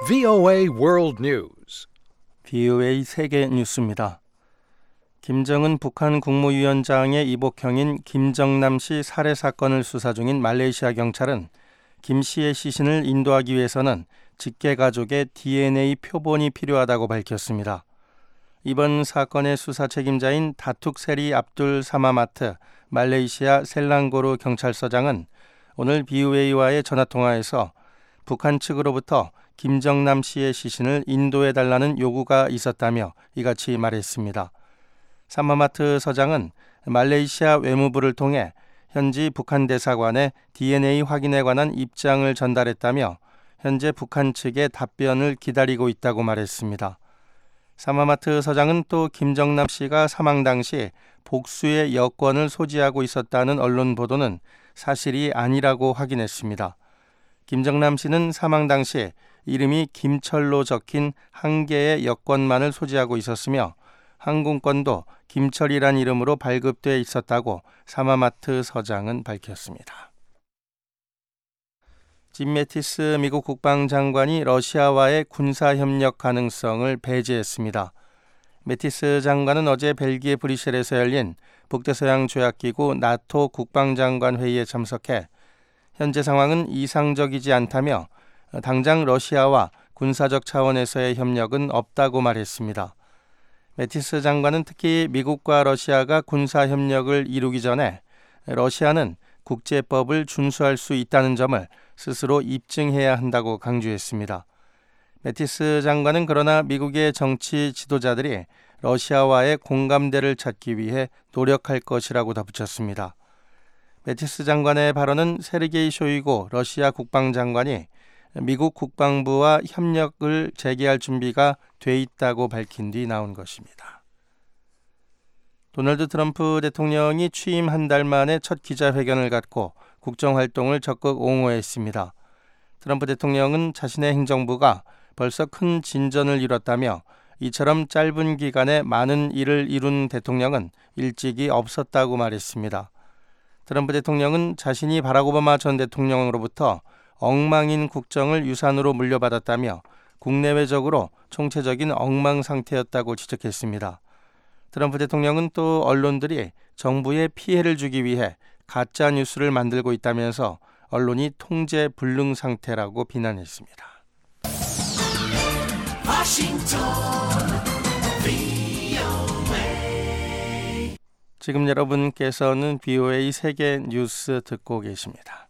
VOA World News. VOA 세계 뉴스입니다. 김정은 북한 국무위원장의 이복형인 김정남 씨 살해 사건을 수사 중인 말레이시아 경찰은 김 씨의 시신을 인도하기 위해서는 직계 가족의 DNA 표본이 필요하다고 밝혔습니다. 이번 사건의 수사 책임자인 다툭 세리 압둘 사마마트 말레이시아 셀랑고르 경찰서장은 오늘 BOA와의 전화통화에서 북한 측으로부터 김정남 씨의 시신을 인도해달라는 요구가 있었다며 이같이 말했습니다. 사마마트 서장은 말레이시아 외무부를 통해 현지 북한 대사관에 DNA 확인에 관한 입장을 전달했다며 현재 북한 측의 답변을 기다리고 있다고 말했습니다. 사마마트 서장은 또 김정남 씨가 사망 당시 복수의 여권을 소지하고 있었다는 언론 보도는 사실이 아니라고 확인했습니다. 김정남 씨는 사망 당시 이름이 김철로 적힌 한 개의 여권만을 소지하고 있었으며 항공권도 김철이란 이름으로 발급돼 있었다고 사마마트 서장은 밝혔습니다. 짐 매티스 미국 국방장관이 러시아와의 군사협력 가능성을 배제했습니다. 매티스 장관은 어제 벨기에 브뤼셀에서 열린 북대서양 조약기구 나토 국방장관 회의에 참석해 현재 상황은 이상적이지 않다며 당장 러시아와 군사적 차원에서의 협력은 없다고 말했습니다. 매티스 장관은 특히 미국과 러시아가 군사협력을 이루기 전에 러시아는 국제법을 준수할 수 있다는 점을 스스로 입증해야 한다고 강조했습니다. 매티스 장관은 그러나 미국의 정치 지도자들이 러시아와의 공감대를 찾기 위해 노력할 것이라고 덧붙였습니다. 매티스 장관의 발언은 세르게이 쇼이구 러시아 국방장관이 미국 국방부와 협력을 재개할 준비가 돼 있다고 밝힌 뒤 나온 것입니다. 도널드 트럼프 대통령이 취임 한 달 만에 첫 기자회견을 갖고 국정활동을 적극 옹호했습니다. 트럼프 대통령은 자신의 행정부가 벌써 큰 진전을 이뤘다며 이처럼 짧은 기간에 많은 일을 이룬 대통령은 일찍이 없었다고 말했습니다. 트럼프 대통령은 자신이 바락 오바마 전 대통령으로부터 엉망인 국정을 유산으로 물려받았다며 국내외적으로 총체적인 엉망 상태였다고 지적했습니다. 트럼프 대통령은 또 언론들이 정부에 피해를 주기 위해 가짜 뉴스를 만들고 있다면서 언론이 통제 불능 상태라고 비난했습니다. 지금 여러분께서는 BOA 세계 뉴스 듣고 계십니다.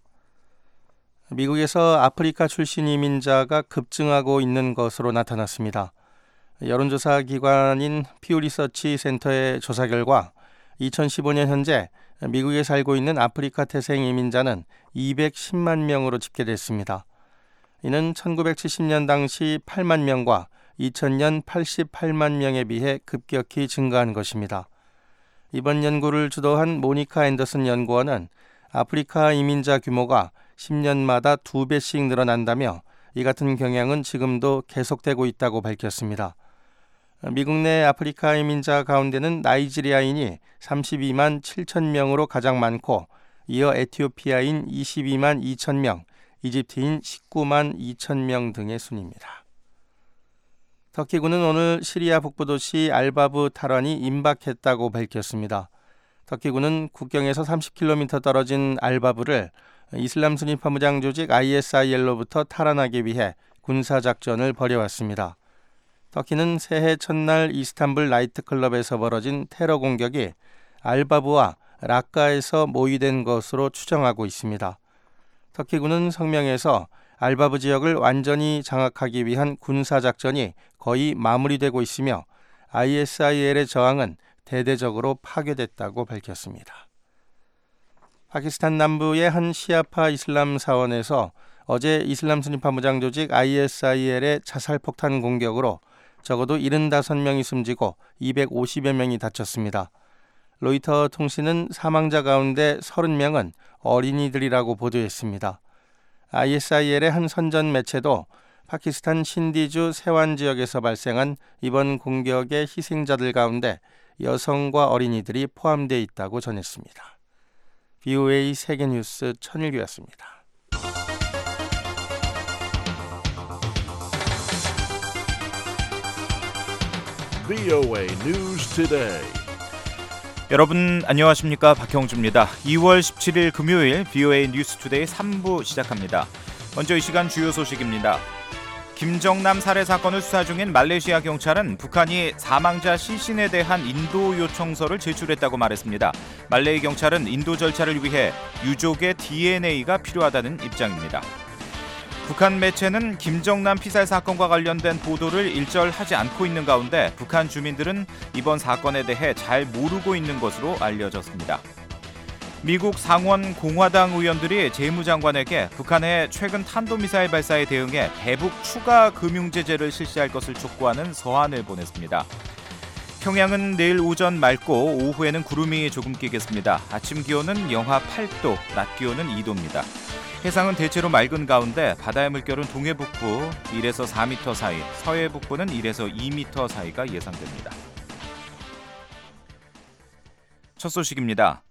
미국에서 아프리카 출신 이민자가 급증하고 있는 것으로 나타났습니다. 여론조사 기관인 퓨 리서치 센터의 조사 결과 2015년 현재 미국에 살고 있는 아프리카 태생 이민자는 210만 명으로 집계됐습니다. 이는 1970년 당시 8만 명과 2000년 88만 명에 비해 급격히 증가한 것입니다. 이번 연구를 주도한 모니카 앤더슨 연구원은 아프리카 이민자 규모가 10년마다 2배씩 늘어난다며 이 같은 경향은 지금도 계속되고 있다고 밝혔습니다. 미국 내 아프리카 이민자 가운데는 나이지리아인이 32만 7천 명으로 가장 많고 이어 에티오피아인 22만 2천 명, 이집트인 19만 2천 명 등의 순입니다. 터키군은 오늘 시리아 북부 도시 알바브 탈환이 임박했다고 밝혔습니다. 터키군은 국경에서 30km 떨어진 알바브를 이슬람 순위 파무장 조직 ISIL로부터 탈환하기 위해 군사작전을 벌여왔습니다. 터키는 새해 첫날 이스탄불 나이트클럽에서 벌어진 테러 공격이 알바브와 라카에서 모의된 것으로 추정하고 있습니다. 터키군은 성명에서 알바브 지역을 완전히 장악하기 위한 군사작전이 거의 마무리되고 있으며 ISIL의 저항은 대대적으로 파괴됐다고 밝혔습니다. 파키스탄 남부의 한 시아파 이슬람 사원에서 어제 이슬람 순위파 무장 조직 ISIL의 자살폭탄 공격으로 적어도 75명이 숨지고 250여 명이 다쳤습니다. 로이터 통신은 사망자 가운데 30명은 어린이들이라고 보도했습니다. ISIL의 한 선전 매체도 파키스탄 신디주 세완 지역에서 발생한 이번 공격의 희생자들 가운데 여성과 어린이들이 포함되어 있다고 전했습니다. BOA 세계뉴스 천일규였습니다. VOA News Today. 여러분 안녕하십니까? 박형주입니다. 2월 17일 금요일 VOA 뉴스 투데이 3부 시작합니다. 먼저 이 시간 주요 소식입니다. 김정남 살해 사건을 수사 중인 말레이시아 경찰은 북한이 사망자 시신에 대한 인도 요청서를 제출했다고 말했습니다. 말레이 경찰은 인도 절차를 위해 유족의 DNA가 필요하다는 입장입니다. 북한 매체는 김정남 피살 사건과 관련된 보도를 일절하지 않고 있는 가운데 북한 주민들은 이번 사건에 대해 잘 모르고 있는 것으로 알려졌습니다. 미국 상원 공화당 의원들이 재무장관에게 북한의 최근 탄도미사일 발사에 대응해 대북 추가 금융제재를 실시할 것을 촉구하는 서한을 보냈습니다. 평양은 내일 오전 맑고 오후에는 구름이 조금 끼겠습니다. 아침 기온은 영하 8도, 낮 기온은 2도입니다. 해상은 대체로 맑은 가운데 바다의 물결은 동해 북부 1에서 4m 사이, 서해 북부는 1에서 2m 사이가 예상됩니다. 첫 소식입니다.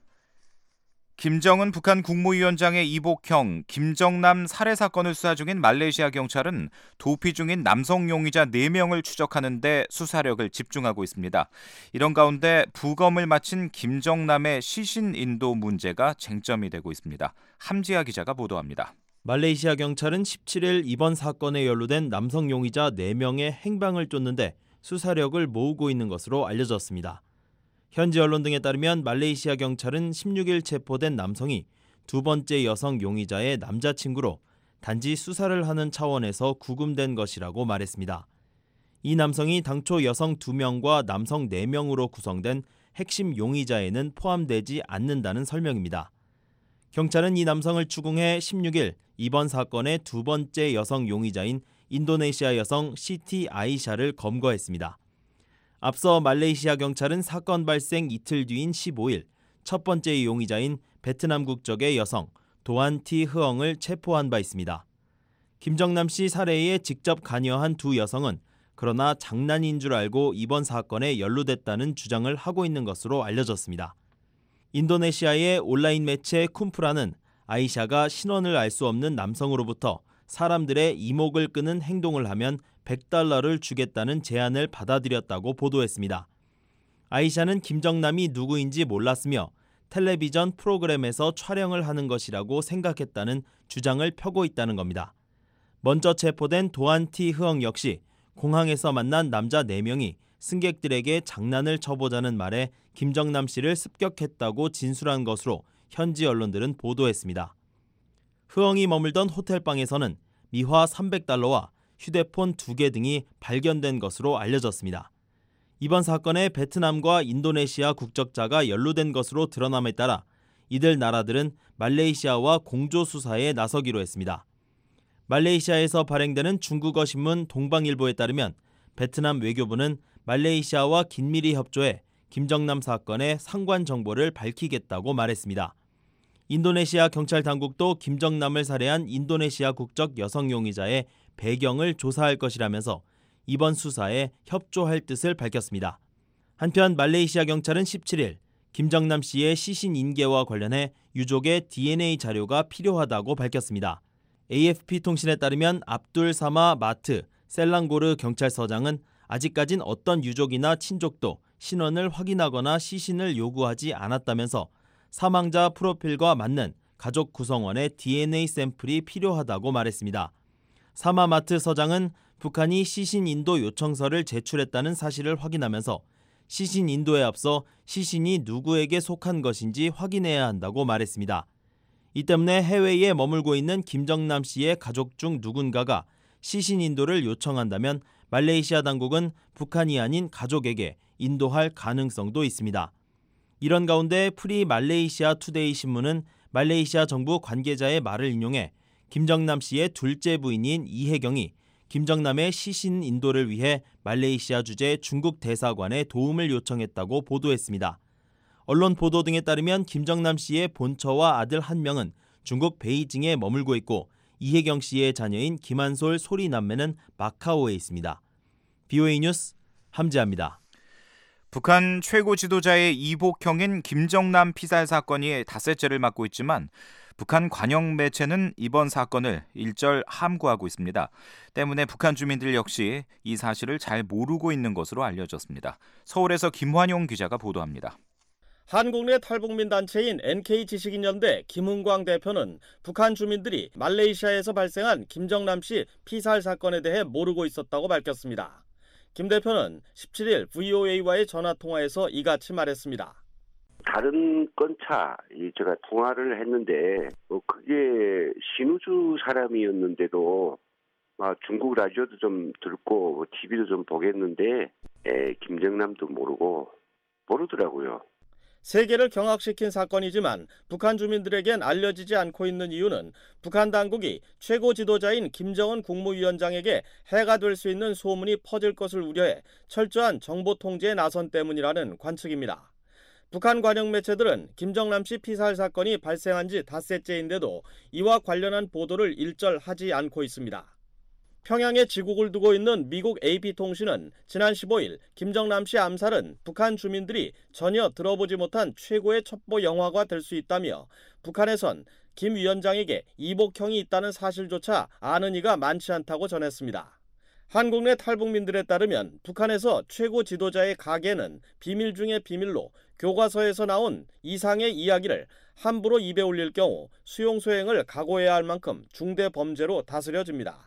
김정은 북한 국무위원장의 이복형 김정남 살해 사건을 수사 중인 말레이시아 경찰은 도피 중인 남성 용의자 4명을 추적하는 데 수사력을 집중하고 있습니다. 이런 가운데 부검을 마친 김정남의 시신 인도 문제가 쟁점이 되고 있습니다. 함지아 기자가 보도합니다. 말레이시아 경찰은 17일 이번 사건에 연루된 남성 용의자 4명의 행방을 쫓는데 수사력을 모으고 있는 것으로 알려졌습니다. 현지 언론 등에 따르면 말레이시아 경찰은 16일 체포된 남성이 두 번째 여성 용의자의 남자친구로 단지 수사를 하는 차원에서 구금된 것이라고 말했습니다. 이 남성이 당초 여성 2명과 남성 4명으로 구성된 핵심 용의자에는 포함되지 않는다는 설명입니다. 경찰은 이 남성을 추궁해 16일 이번 사건의 두 번째 여성 용의자인 인도네시아 여성 시티 아이샤를 검거했습니다. 앞서 말레이시아 경찰은 사건 발생 이틀 뒤인 15일 첫 번째 용의자인 베트남 국적의 여성 도안 티 흐엉을 체포한 바 있습니다. 김정남 씨 살해에 직접 관여한 두 여성은 그러나 장난인 줄 알고 이번 사건에 연루됐다는 주장을 하고 있는 것으로 알려졌습니다. 인도네시아의 온라인 매체 쿰프라는 아이샤가 신원을 알 수 없는 남성으로부터 사람들의 이목을 끄는 행동을 하면 $100를 주겠다는 제안을 받아들였다고 보도했습니다. 아이샤는 김정남이 누구인지 몰랐으며 텔레비전 프로그램에서 촬영을 하는 것이라고 생각했다는 주장을 펴고 있다는 겁니다. 먼저 체포된 도안티 흐엉 역시 공항에서 만난 남자 4명이 승객들에게 장난을 쳐보자는 말에 김정남 씨를 습격했다고 진술한 것으로 현지 언론들은 보도했습니다. 흐엉이 머물던 호텔방에서는 미화 $300와 휴대폰 2개 등이 발견된 것으로 알려졌습니다. 이번 사건에 베트남과 인도네시아 국적자가 연루된 것으로 드러남에 따라 이들 나라들은 말레이시아와 공조 수사에 나서기로 했습니다. 말레이시아에서 발행되는 중국어 신문 동방일보에 따르면 베트남 외교부는 말레이시아와 긴밀히 협조해 김정남 사건의 상관 정보를 밝히겠다고 말했습니다. 인도네시아 경찰 당국도 김정남을 살해한 인도네시아 국적 여성 용의자의 배경을 조사할 것이라면서 이번 수사에 협조할 뜻을 밝혔습니다. 한편 말레이시아 경찰은 17일 김정남 씨의 시신 인계와 관련해 유족의 DNA 자료가 필요하다고 밝혔습니다. AFP 통신에 따르면 압둘 사마 마트 셀랑고르 경찰서장은 아직까진 어떤 유족이나 친족도 신원을 확인하거나 시신을 요구하지 않았다면서 사망자 프로필과 맞는 가족 구성원의 DNA 샘플이 필요하다고 말했습니다. 사마마트 서장은 북한이 시신 인도 요청서를 제출했다는 사실을 확인하면서 시신 인도에 앞서 시신이 누구에게 속한 것인지 확인해야 한다고 말했습니다. 이 때문에 해외에 머물고 있는 김정남 씨의 가족 중 누군가가 시신 인도를 요청한다면 말레이시아 당국은 북한이 아닌 가족에게 인도할 가능성도 있습니다. 이런 가운데 프리 말레이시아 투데이 신문은 말레이시아 정부 관계자의 말을 인용해 김정남 씨의 둘째 부인인 이혜경이 김정남의 시신 인도를 위해 말레이시아 주재 중국 대사관에 도움을 요청했다고 보도했습니다. 언론 보도 등에 따르면 김정남 씨의 본처와 아들 1명은 중국 베이징에 머물고 있고 이혜경 씨의 자녀인 김한솔 소리 남매는 마카오에 있습니다. VOA 뉴스 함지아입니다. 북한 최고 지도자의 이복형인 김정남 피살 사건이 닷새째를 맞고 있지만 북한 관영 매체는 이번 사건을 일절 함구하고 있습니다. 때문에 북한 주민들 역시 이 사실을 잘 모르고 있는 것으로 알려졌습니다. 서울에서 김환용 기자가 보도합니다. 한국 내 탈북민 단체인 NK지식인연대 김흥광 대표는 북한 주민들이 말레이시아에서 발생한 김정남 씨 피살 사건에 대해 모르고 있었다고 밝혔습니다. 김 대표는 17일 VOA와의 전화통화에서 이같이 말했습니다. 다른 건차 제가 통화를 했는데 그게 신우주 사람이었는데도 중국 라디오도 좀 듣고 TV도 좀 보겠는데 김정남도 모르더라고요. 세계를 경악시킨 사건이지만 북한 주민들에겐 알려지지 않고 있는 이유는 북한 당국이 최고 지도자인 김정은 국무위원장에게 해가 될 수 있는 소문이 퍼질 것을 우려해 철저한 정보 통제에 나선 때문이라는 관측입니다. 북한 관영 매체들은 김정남 씨 피살 사건이 발생한 지 닷새째인데도 이와 관련한 보도를 일절 하지 않고 있습니다. 평양에 지국을 두고 있는 미국 AP통신은 지난 15일 김정남 씨 암살은 북한 주민들이 전혀 들어보지 못한 최고의 첩보 영화가 될 수 있다며 북한에선 김 위원장에게 이복형이 있다는 사실조차 아는 이가 많지 않다고 전했습니다. 한국 내 탈북민들에 따르면 북한에서 최고 지도자의 가계는 비밀 중의 비밀로 교과서에서 나온 이상의 이야기를 함부로 입에 올릴 경우 수용소행을 각오해야 할 만큼 중대 범죄로 다스려집니다.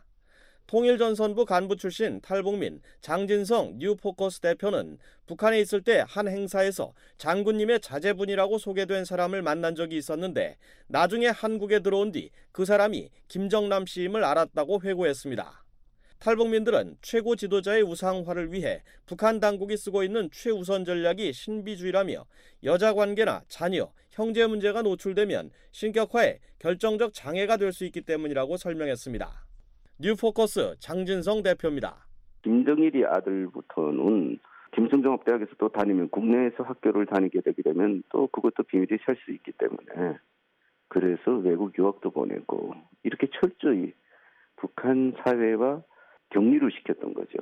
통일전선부 간부 출신 탈북민 장진성 뉴포커스 대표는 북한에 있을 때 한 행사에서 장군님의 자제분이라고 소개된 사람을 만난 적이 있었는데 나중에 한국에 들어온 뒤 그 사람이 김정남 씨임을 알았다고 회고했습니다. 탈북민들은 최고 지도자의 우상화를 위해 북한 당국이 쓰고 있는 최우선 전략이 신비주의라며 여자 관계나 자녀, 형제 문제가 노출되면 신격화에 결정적 장애가 될 수 있기 때문이라고 설명했습니다. 뉴포커스 장진성 대표입니다. 김정일이 아들부터는 김성정학대학에서 또 다니면 국내에서 학교를 다니게 되게 되면 또 그것도 비밀이 셀 수 있기 때문에 그래서 외국 유학도 보내고 이렇게 철저히 북한 사회와 격리를 시켰던 거죠.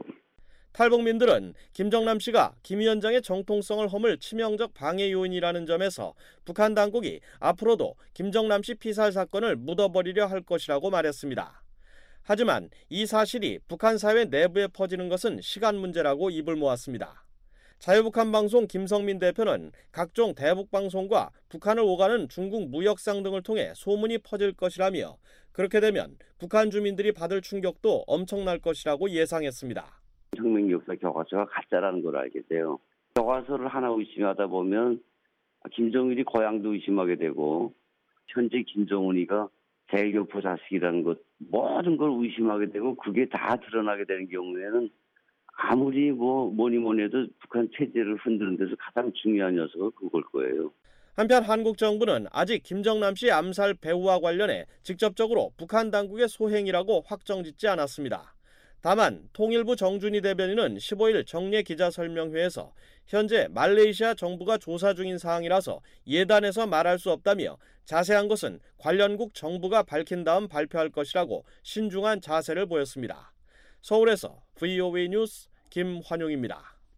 탈북민들은 김정남 씨가 김 위원장의 정통성을 허물 치명적 방해 요인이라는 점에서 북한 당국이 앞으로도 김정남 씨 피살 사건을 묻어버리려 할 것이라고 말했습니다. 하지만 이 사실이 북한 사회 내부에 퍼지는 것은 시간 문제라고 입을 모았습니다. 자유북한 방송 김성민 대표는 각종 대북 방송과 북한을 오가는 중국 무역상 등을 통해 소문이 퍼질 것이라며 그렇게 되면 북한 주민들이 받을 충격도 엄청날 것이라고 예상했습니다. 혁명 역사 교과서가 가짜라는 걸 알게 돼요. 교과서를 하나 의심하다 보면 김정일이 고향도 의심하게 되고 현재 김정은이가 대교포 자식이라는 것 모든 걸 의심하게 되고 그게 다 드러나게 되는 경우에는 아무리 뭐니 해도 북한 체제를 흔드는 데서 가장 중요한 요소가 그걸 거예요. 한편 한국 정부는 아직 김정남 씨 암살 배후와 관련해 직접적으로 북한 당국의 소행이라고 확정짓지 않았습니다. 다만 통일부 정준희 대변인은 15일 정례 기자설명회에서 현재 말레이시아 정부가 조사 중인 사항이라서 예단해서 말할 수 없다며 자세한 것은 관련국 정부가 밝힌 다음 발표할 것이라고 신중한 자세를 보였습니다. 서울에서 VOA 뉴스 김환용입니다.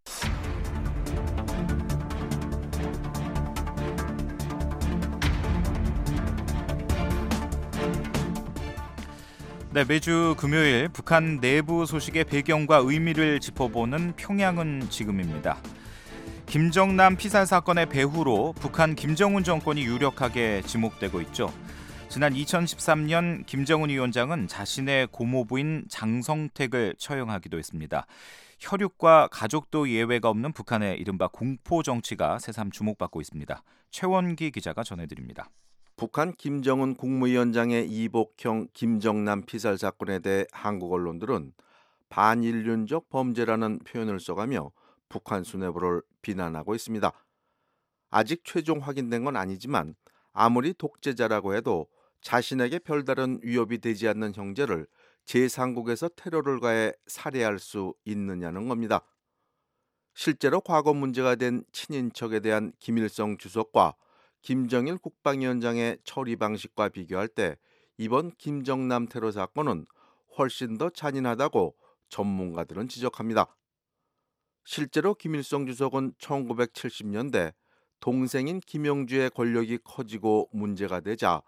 네, 매주 금요일 북한 내부 소식의 배경과 의미를 짚어보는 평양은 지금입니다. 김정남 피살 사건의 배후로 북한 김정은 정권이 유력하게 지목되고 있죠. 지난 2013년 김정은 위원장은 자신의 고모부인 장성택을 처형하기도 했습니다. 혈육과 가족도 예외가 없는 북한의 이른바 공포 정치가 새삼 주목받고 있습니다. 최원기 기자가 전해드립니다. 북한 김정은 국무위원장의 이복형 김정남 피살 사건에 대해 한국 언론들은 반인륜적 범죄라는 표현을 써가며 북한 수뇌부를 비난하고 있습니다. 아직 최종 확인된 건 아니지만 아무리 독재자라고 해도 자신에게 별다른 위협이 되지 않는 형제를 제3국에서 테러를 가해 살해할 수 있느냐는 겁니다. 실제로 과거 문제가 된 친인척에 대한 김일성 주석과 김정일 국방위원장의 처리 방식과 비교할 때 이번 김정남 테러 사건은 훨씬 더 잔인하다고 전문가들은 지적합니다. 실제로 김일성 주석은 1970년대 동생인 김영주의 권력이 커지고 문제가 되자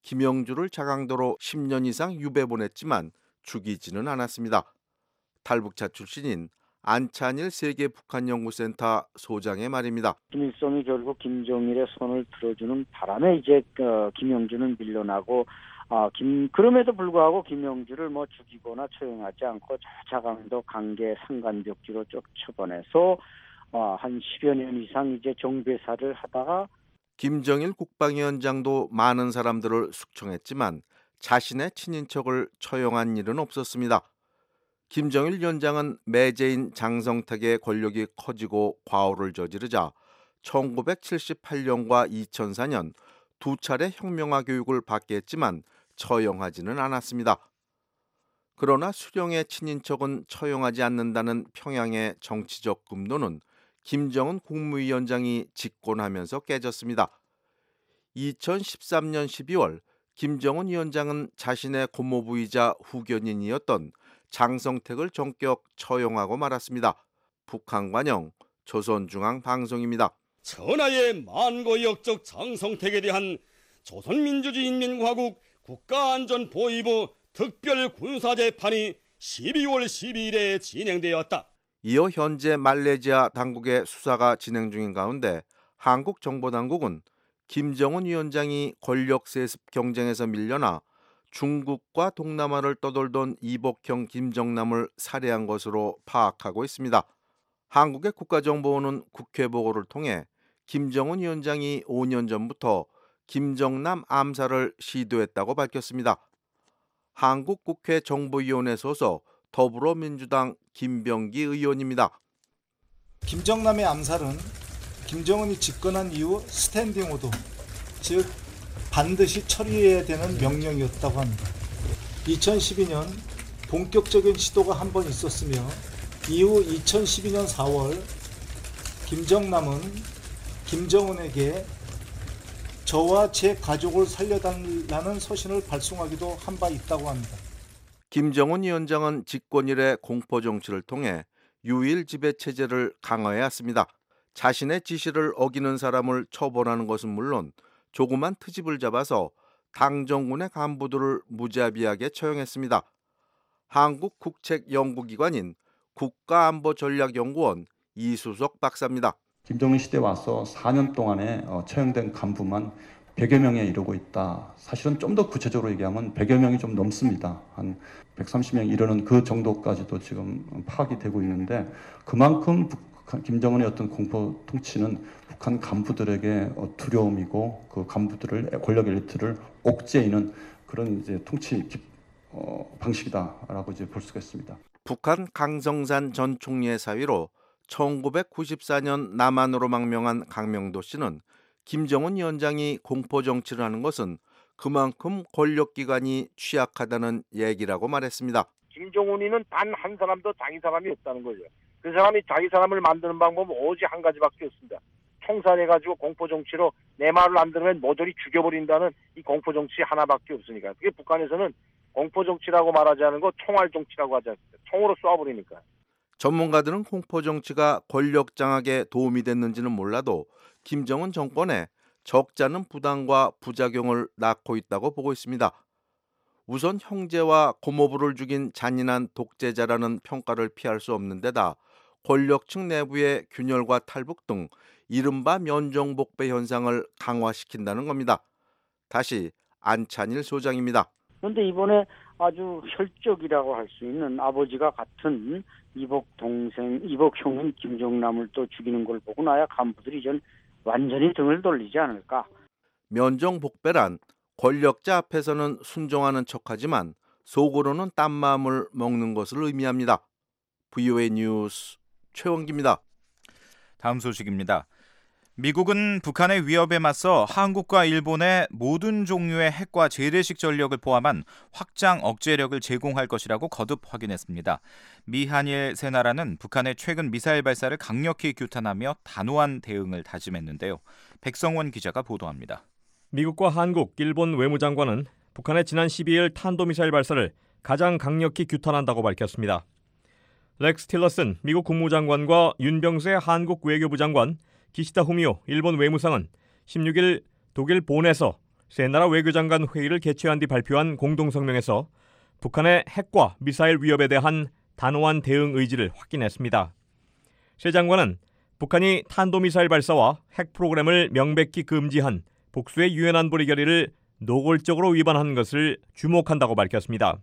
김영주를 자강도로 10년 이상 유배 보냈지만 죽이지는 않았습니다. 탈북자 출신인 안찬일 세계 북한연구센터 소장의 말입니다. 김일성이 결국 김정일의 손을 들어주는 바람에 이제 김영주는 밀려나고 그럼에도 불구하고 김영주를 죽이거나 처형하지 않고 자강도 강계 상간벽지로 쫓아보내서 한 10여 년 이상 이제 정배사를 하다가 김정일 국방위원장도 많은 사람들을 숙청했지만 자신의 친인척을 처형한 일은 없었습니다. 김정일 위원장은 매제인 장성택의 권력이 커지고 과오를 저지르자 1978년과 2004년 두 차례 혁명화 교육을 받게 했지만 처형하지는 않았습니다. 그러나 수령의 친인척은 처형하지 않는다는 평양의 정치적 금도는 김정은 국무위원장이 집권하면서 깨졌습니다. 2013년 12월 김정은 위원장은 자신의 고모부이자 후견인이었던 장성택을 전격 처형하고 말았습니다. 북한관영 조선중앙방송입니다. 천하의 만고역적 장성택에 대한 조선민주주의인민공화국 국가안전보위부 특별군사재판이 12월 12일에 진행되었다. 이어 현재 말레이시아 당국의 수사가 진행 중인 가운데 한국 정보당국은 김정은 위원장이 권력 세습 경쟁에서 밀려나 중국과 동남아를 떠돌던 이복형 김정남을 살해한 것으로 파악하고 있습니다. 한국의 국가정보원은 국회 보고를 통해 김정은 위원장이 5년 전부터 김정남 암살을 시도했다고 밝혔습니다. 한국국회 정보위원회 소속 더불어민주당 김병기 의원입니다. 김정남의 암살은 김정은이 집권한 이후 스탠딩 오더, 즉 반드시 처리해야 되는 명령이었다고 합니다. 2012년 본격적인 시도가 한 번 있었으며 이후 2012년 4월 김정남은 김정은에게 저와 제 가족을 살려달라는 서신을 발송하기도 한 바 있다고 합니다. 김정은 위원장은 집권 이래 공포 정치를 통해 유일 지배 체제를 강화해왔습니다. 자신의 지시를 어기는 사람을 처벌하는 것은 물론 조그만 트집을 잡아서 당정군의 간부들을 무자비하게 처형했습니다. 한국 국책연구기관인 국가안보전략연구원 이수석 박사입니다. 김정은 시대에 와서 4년 동안에 처형된 간부만 100여 명에 이르고 있다. 사실은 좀 더 구체적으로 얘기하면 100여 명이 좀 넘습니다. 한 130명 이르는 그 정도까지도 지금 파악이 되고 있는데 그만큼 김정은의 어떤 공포 통치는 북한 간부들에게 두려움이고 그 간부들을 권력 엘리트를 옥죄이는 그런 이제 통치 방식이다라고 이제 볼 수가 있습니다. 북한 강성산 전 총리의 사위로 1994년 남한으로 망명한 강명도 씨는 김정은 위원장이 공포 정치를 하는 것은 그만큼 권력기관이 취약하다는 얘기라고 말했습니다. 김정은이는 단 한 사람도 자기 사람이 없다는 거죠. 그 사람이 자기 사람을 만드는 방법은 오직 한 가지밖에 없습니다. 총살해가지고 공포 정치로 내 말을 안 들으면 모조리 죽여버린다는 이 공포 정치 하나밖에 없으니까. 그게 북한에서는 공포 정치라고 말하지 않은 거 총알 정치라고 하지 않습니다. 총으로 쏴버리니까. 전문가들은 공포 정치가 권력 장악에 도움이 됐는지는 몰라도 김정은 정권에 적잖은 부담과 부작용을 낳고 있다고 보고 있습니다. 우선 형제와 고모부를 죽인 잔인한 독재자라는 평가를 피할 수 없는 데다 권력층 내부의 균열과 탈북 등 이른바 면종복배 현상을 강화시킨다는 겁니다. 다시 안찬일 소장입니다. 그런데 이번에 아주 혈족이라고 할 수 있는 아버지가 같은 이복형인 김정남을 또 죽이는 걸 보고 나야 간부들이 전 완전히 등을 돌리지 않을까. 면종복배란 권력자 앞에서는 순종하는 척하지만 속으로는 딴 마음을 먹는 것을 의미합니다. VOA 뉴스 최원기입니다. 다음 소식입니다. 미국은 북한의 위협에 맞서 한국과 일본에 모든 종류의 핵과 재래식 전력을 포함한 확장 억제력을 제공할 것이라고 거듭 확인했습니다. 미한일 세 나라는 북한의 최근 미사일 발사를 강력히 규탄하며 단호한 대응을 다짐했는데요. 백성원 기자가 보도합니다. 미국과 한국, 일본 외무장관은 북한의 지난 12일 탄도미사일 발사를 가장 강력히 규탄한다고 밝혔습니다. 렉스 틸러슨 미국 국무장관과 윤병세 한국 외교부 장관, 기시다 후미오 일본 외무상은 16일 독일 본에서 세 나라 외교장관 회의를 개최한 뒤 발표한 공동성명에서 북한의 핵과 미사일 위협에 대한 단호한 대응 의지를 확인했습니다. 세 장관은 북한이 탄도미사일 발사와 핵 프로그램을 명백히 금지한 복수의 유엔 안보리 결의를 노골적으로 위반한 것을 주목한다고 밝혔습니다.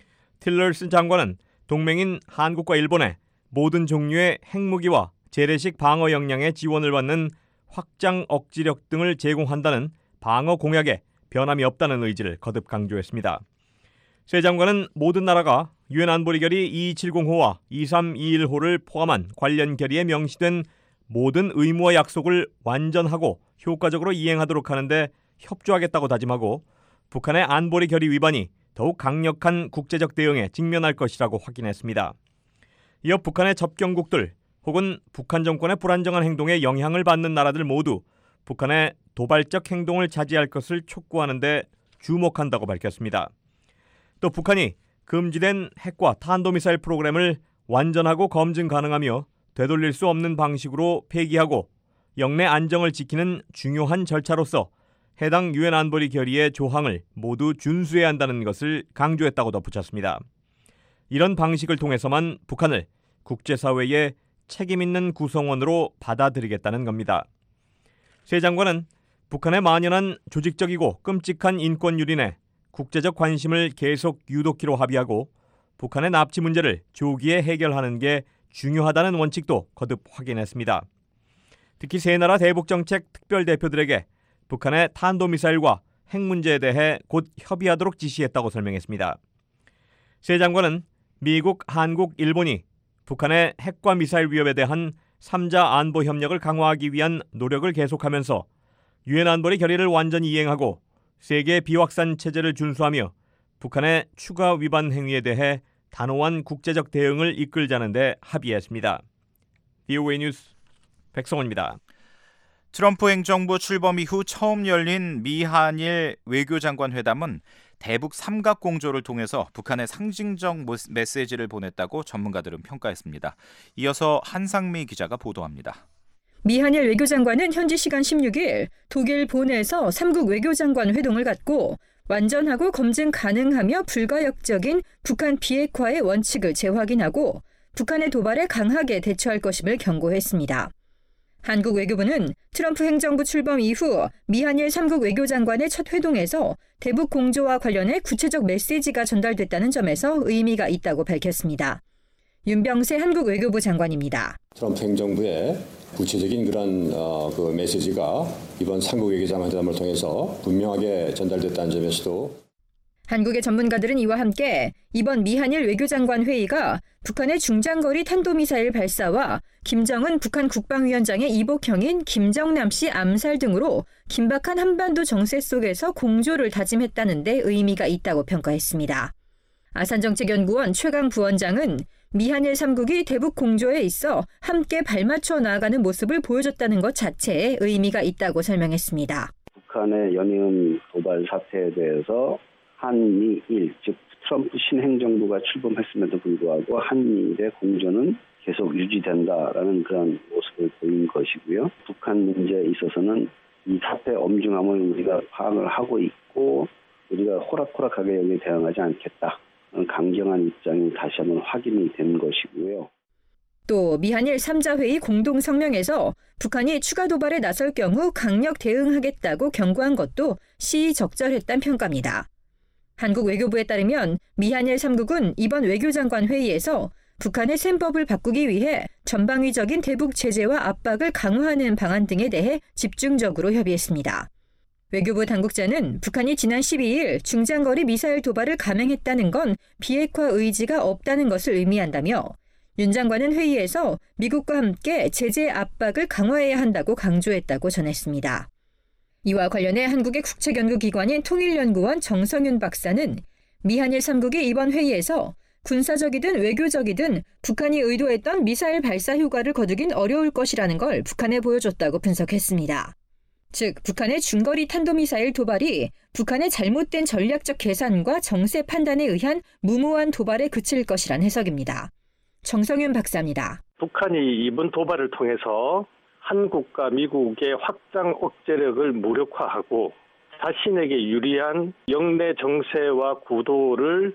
틸러슨 장관은 동맹인 한국과 일본에 모든 종류의 핵무기와 재래식 방어 역량의 지원을 받는 확장 억지력 등을 제공한다는 방어 공약에 변함이 없다는 의지를 거듭 강조했습니다. 세 장관은 모든 나라가 유엔 안보리 결의 2270호와 2321호를 포함한 관련 결의에 명시된 모든 의무와 약속을 완전하고 효과적으로 이행하도록 하는데 협조하겠다고 다짐하고 북한의 안보리 결의 위반이 더욱 강력한 국제적 대응에 직면할 것이라고 확인했습니다. 이어 북한의 접경국들 혹은 북한 정권의 불안정한 행동에 영향을 받는 나라들 모두 북한의 도발적 행동을 자제할 것을 촉구하는 데 주목한다고 밝혔습니다. 또 북한이 금지된 핵과 탄도미사일 프로그램을 완전하고 검증 가능하며 되돌릴 수 없는 방식으로 폐기하고 영내 안정을 지키는 중요한 절차로서 해당 유엔 안보리 결의의 조항을 모두 준수해야 한다는 것을 강조했다고 덧붙였습니다. 이런 방식을 통해서만 북한을 국제사회의 책임있는 구성원으로 받아들이겠다는 겁니다. 세 장관은 북한의 만연한 조직적이고 끔찍한 인권 유린에 국제적 관심을 계속 유도키로 합의하고 북한의 납치 문제를 조기에 해결하는 게 중요하다는 원칙도 거듭 확인했습니다. 특히 세 나라 대북정책 특별대표들에게 북한의 탄도미사일과 핵 문제에 대해 곧 협의하도록 지시했다고 설명했습니다. 세 장관은 미국, 한국, 일본이 북한의 핵과 미사일 위협에 대한 3자 안보 협력을 강화하기 위한 노력을 계속하면서 유엔 안보리 결의를 완전히 이행하고 세계 비확산 체제를 준수하며 북한의 추가 위반 행위에 대해 단호한 국제적 대응을 이끌자는 데 합의했습니다. VOA 뉴스 백성원입니다. 트럼프 행정부 출범 이후 처음 열린 미한일 외교장관 회담은 대북 삼각공조를 통해서 북한의 상징적 메시지를 보냈다고 전문가들은 평가했습니다. 이어서 한상미 기자가 보도합니다. 미한일 외교장관은 현지 시간 16일 독일 본에서 3국 외교장관 회동을 갖고 완전하고 검증 가능하며 불가역적인 북한 비핵화의 원칙을 재확인하고 북한의 도발에 강하게 대처할 것임을 경고했습니다. 한국 외교부는 트럼프 행정부 출범 이후 미한일 3국 외교장관의 첫 회동에서 대북 공조와 관련해 구체적 메시지가 전달됐다는 점에서 의미가 있다고 밝혔습니다. 윤병세 한국 외교부 장관입니다. 트럼프 행정부의 구체적인 그런 그 메시지가 이번 3국 외교장관 회담을 통해서 분명하게 전달됐다는 점에서도 한국의 전문가들은 이와 함께 이번 미한일 외교장관 회의가 북한의 중장거리 탄도미사일 발사와 김정은 북한 국방위원장의 이복형인 김정남 씨 암살 등으로 긴박한 한반도 정세 속에서 공조를 다짐했다는 데 의미가 있다고 평가했습니다. 아산정책연구원 최강 부원장은 미한일 3국이 대북 공조에 있어 함께 발맞춰 나아가는 모습을 보여줬다는 것 자체에 의미가 있다고 설명했습니다. 북한의 연이은 도발 사태에 대해서 한미일, 즉 트럼프 신행정부가 출범했음에도 불구하고 한미일의 공조는 계속 유지된다라는 그런 모습을 보인 것이고요. 북한 문제에 있어서는 이 사태의 엄중함을 우리가 파악을 하고 있고 우리가 호락호락하게 여기에 대응하지 않겠다. 강경한 입장이 다시 한번 확인이 된 것이고요. 또 미한일 3자 회의 공동 성명에서 북한이 추가 도발에 나설 경우 강력 대응하겠다고 경고한 것도 시의적절했다는 평가입니다. 한국 외교부에 따르면 미한일 3국은 이번 외교장관 회의에서 북한의 셈법을 바꾸기 위해 전방위적인 대북 제재와 압박을 강화하는 방안 등에 대해 집중적으로 협의했습니다. 외교부 당국자는 북한이 지난 12일 중장거리 미사일 도발을 감행했다는 건 비핵화 의지가 없다는 것을 의미한다며 윤 장관은 회의에서 미국과 함께 제재 압박을 강화해야 한다고 강조했다고 전했습니다. 이와 관련해 한국의 국책연구기관인 통일연구원 정성윤 박사는 미한일 3국이 이번 회의에서 군사적이든 외교적이든 북한이 의도했던 미사일 발사 효과를 거두긴 어려울 것이라는 걸 북한에 보여줬다고 분석했습니다. 즉 북한의 중거리 탄도미사일 도발이 북한의 잘못된 전략적 계산과 정세 판단에 의한 무모한 도발에 그칠 것이란 해석입니다. 정성윤 박사입니다. 북한이 이번 도발을 통해서 한국과 미국의 확장 억제력을 무력화하고 자신에게 유리한 영내 정세와 구도를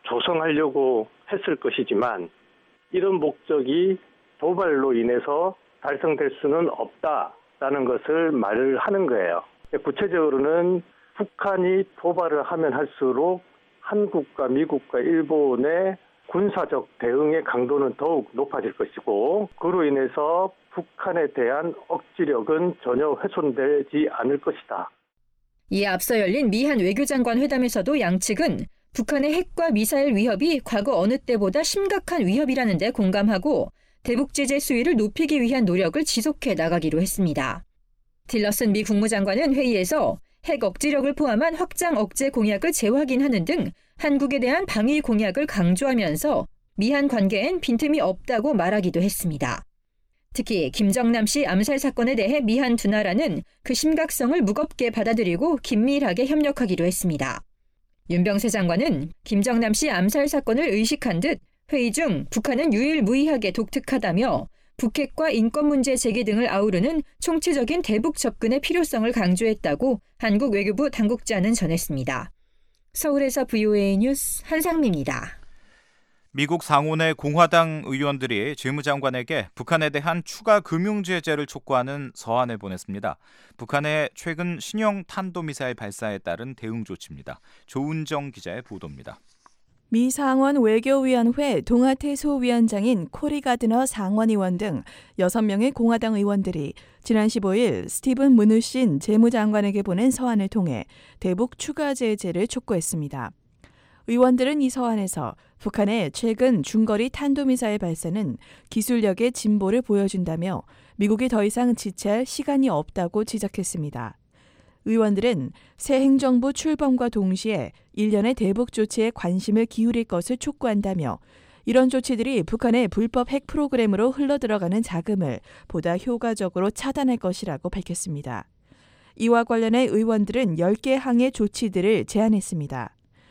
조성하려고 했을 것이지만 이런 목적이 도발로 인해서 달성될 수는 없다라는 것을 말을 하는 거예요. 구체적으로는 북한이 도발을 하면 할수록 한국과 미국과 일본의 군사적 대응의 강도는 더욱 높아질 것이고 그로 인해서 북한에 대한 억지력은 전혀 훼손되지 않을 것이다. 이에 앞서 열린 미한 외교장관 회담에서도 양측은 북한의 핵과 미사일 위협이 과거 어느 때보다 심각한 위협이라는 데 공감하고 대북 제재 수위를 높이기 위한 노력을 지속해 나가기로 했습니다. 틸러슨 미 국무장관은 회의에서 핵 억지력을 포함한 확장 억제 공약을 재확인하는 등 한국에 대한 방위 공약을 강조하면서 미한 관계엔 빈틈이 없다고 말하기도 했습니다. 특히 김정남 씨 암살 사건에 대해 미한 두 나라는 그 심각성을 무겁게 받아들이고 긴밀하게 협력하기로 했습니다. 윤병세 장관은 김정남 씨 암살 사건을 의식한 듯 회의 중 북한은 유일무이하게 독특하다며 북핵과 인권 문제 제기 등을 아우르는 총체적인 대북 접근의 필요성을 강조했다고 한국 외교부 당국자는 전했습니다. 서울에서 VOA 뉴스 한상미입니다. 미국 상원의 공화당 의원들이 재무장관에게 북한에 대한 추가 금융 제재를 촉구하는 서한을 보냈습니다. 북한의 최근 신형 탄도미사일 발사에 따른 대응 조치입니다. 조은정 기자의 보도입니다. 미 상원 외교위원회 동아태소위원장인 코리 가드너 상원의원 등 6명의 공화당 의원들이 지난 15일 스티븐 무누신 재무장관에게 보낸 서한을 통해 대북 추가 제재를 촉구했습니다. 의원들은 이 서한에서 북한의 최근 중거리 탄도미사일 발사는 기술력의 진보를 보여준다며 미국이 더 이상 지체할 시간이 없다고 지적했습니다. 의원들은 새 행정부 출범과 동시에 일련의 대북 조치에 관심을 기울일 것을 촉구한다며 이런 조치들이 북한의 불법 핵 프로그램으로 흘러들어가는 자금을 보다 효과적으로 차단할 것이라고 밝혔습니다. 이와 관련해 의원들은 10개 항의 조치들을 제안했습니다.